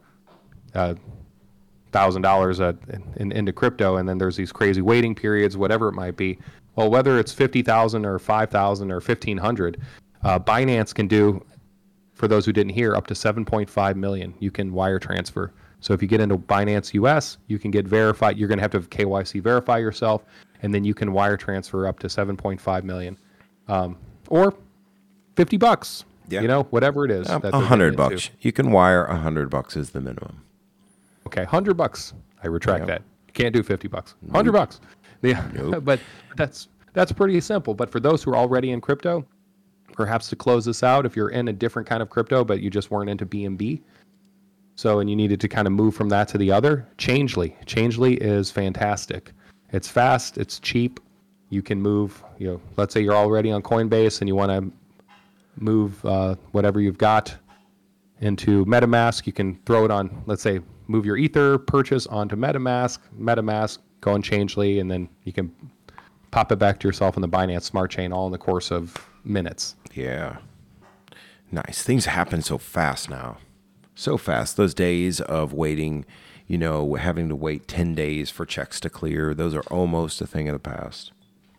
$1,000 into crypto, and then there's these crazy waiting periods, whatever it might be. Well, whether it's 50,000 or 5,000 or 1,500, Binance can do, for those who didn't hear, up to 7.5 million. You can wire transfer. So if you get into Binance US, you can get verified. You're going to have KYC verify yourself, and then you can wire transfer up to 7.5 million, or $50. Yeah. Whatever it is. $100. You can wire $100 is the minimum. Okay, $100. I retract that. You can't do $50. $100. Yeah, nope. But that's pretty simple. But for those who are already in crypto, perhaps to close this out, if you're in a different kind of crypto, but you just weren't into BNB, and you needed to kind of move from that to the other, Changely. Changely is fantastic. It's fast. It's cheap. You can move. Let's say you're already on Coinbase and you want to move whatever you've got into MetaMask. You can throw it on, let's say, move your Ether purchase onto MetaMask, go on Changely, and then you can pop it back to yourself in the Binance Smart Chain all in the course of minutes. Yeah. Nice. Things happen so fast now. So fast. Those days of waiting, having to wait 10 days for checks to clear, those are almost a thing of the past.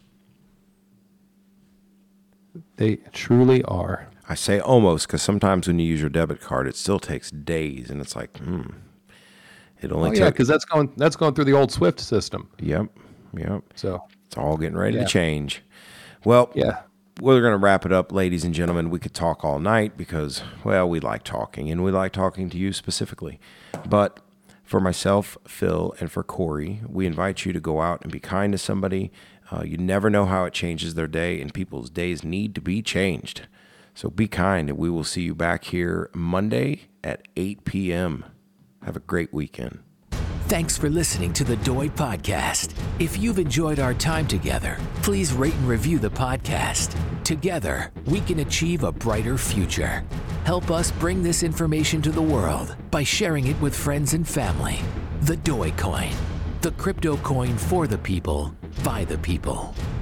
They truly are. I say almost because sometimes when you use your debit card, it still takes days, and it's like, it only took... because that's going through the old SWIFT system. Yep. So it's all getting ready to change. Well, we're going to wrap it up, ladies and gentlemen. We could talk all night because, we like talking, and we like talking to you specifically. But for myself, Phil, and for Corey, we invite you to go out and be kind to somebody. You never know how it changes their day, and people's days need to be changed. So be kind, and we will see you back here Monday at 8 p.m. Have a great weekend. Thanks for listening to the Doi Podcast. If you've enjoyed our time together, please rate and review the podcast. Together, we can achieve a brighter future. Help us bring this information to the world by sharing it with friends and family. The Doi Coin, the crypto coin for the people, by the people.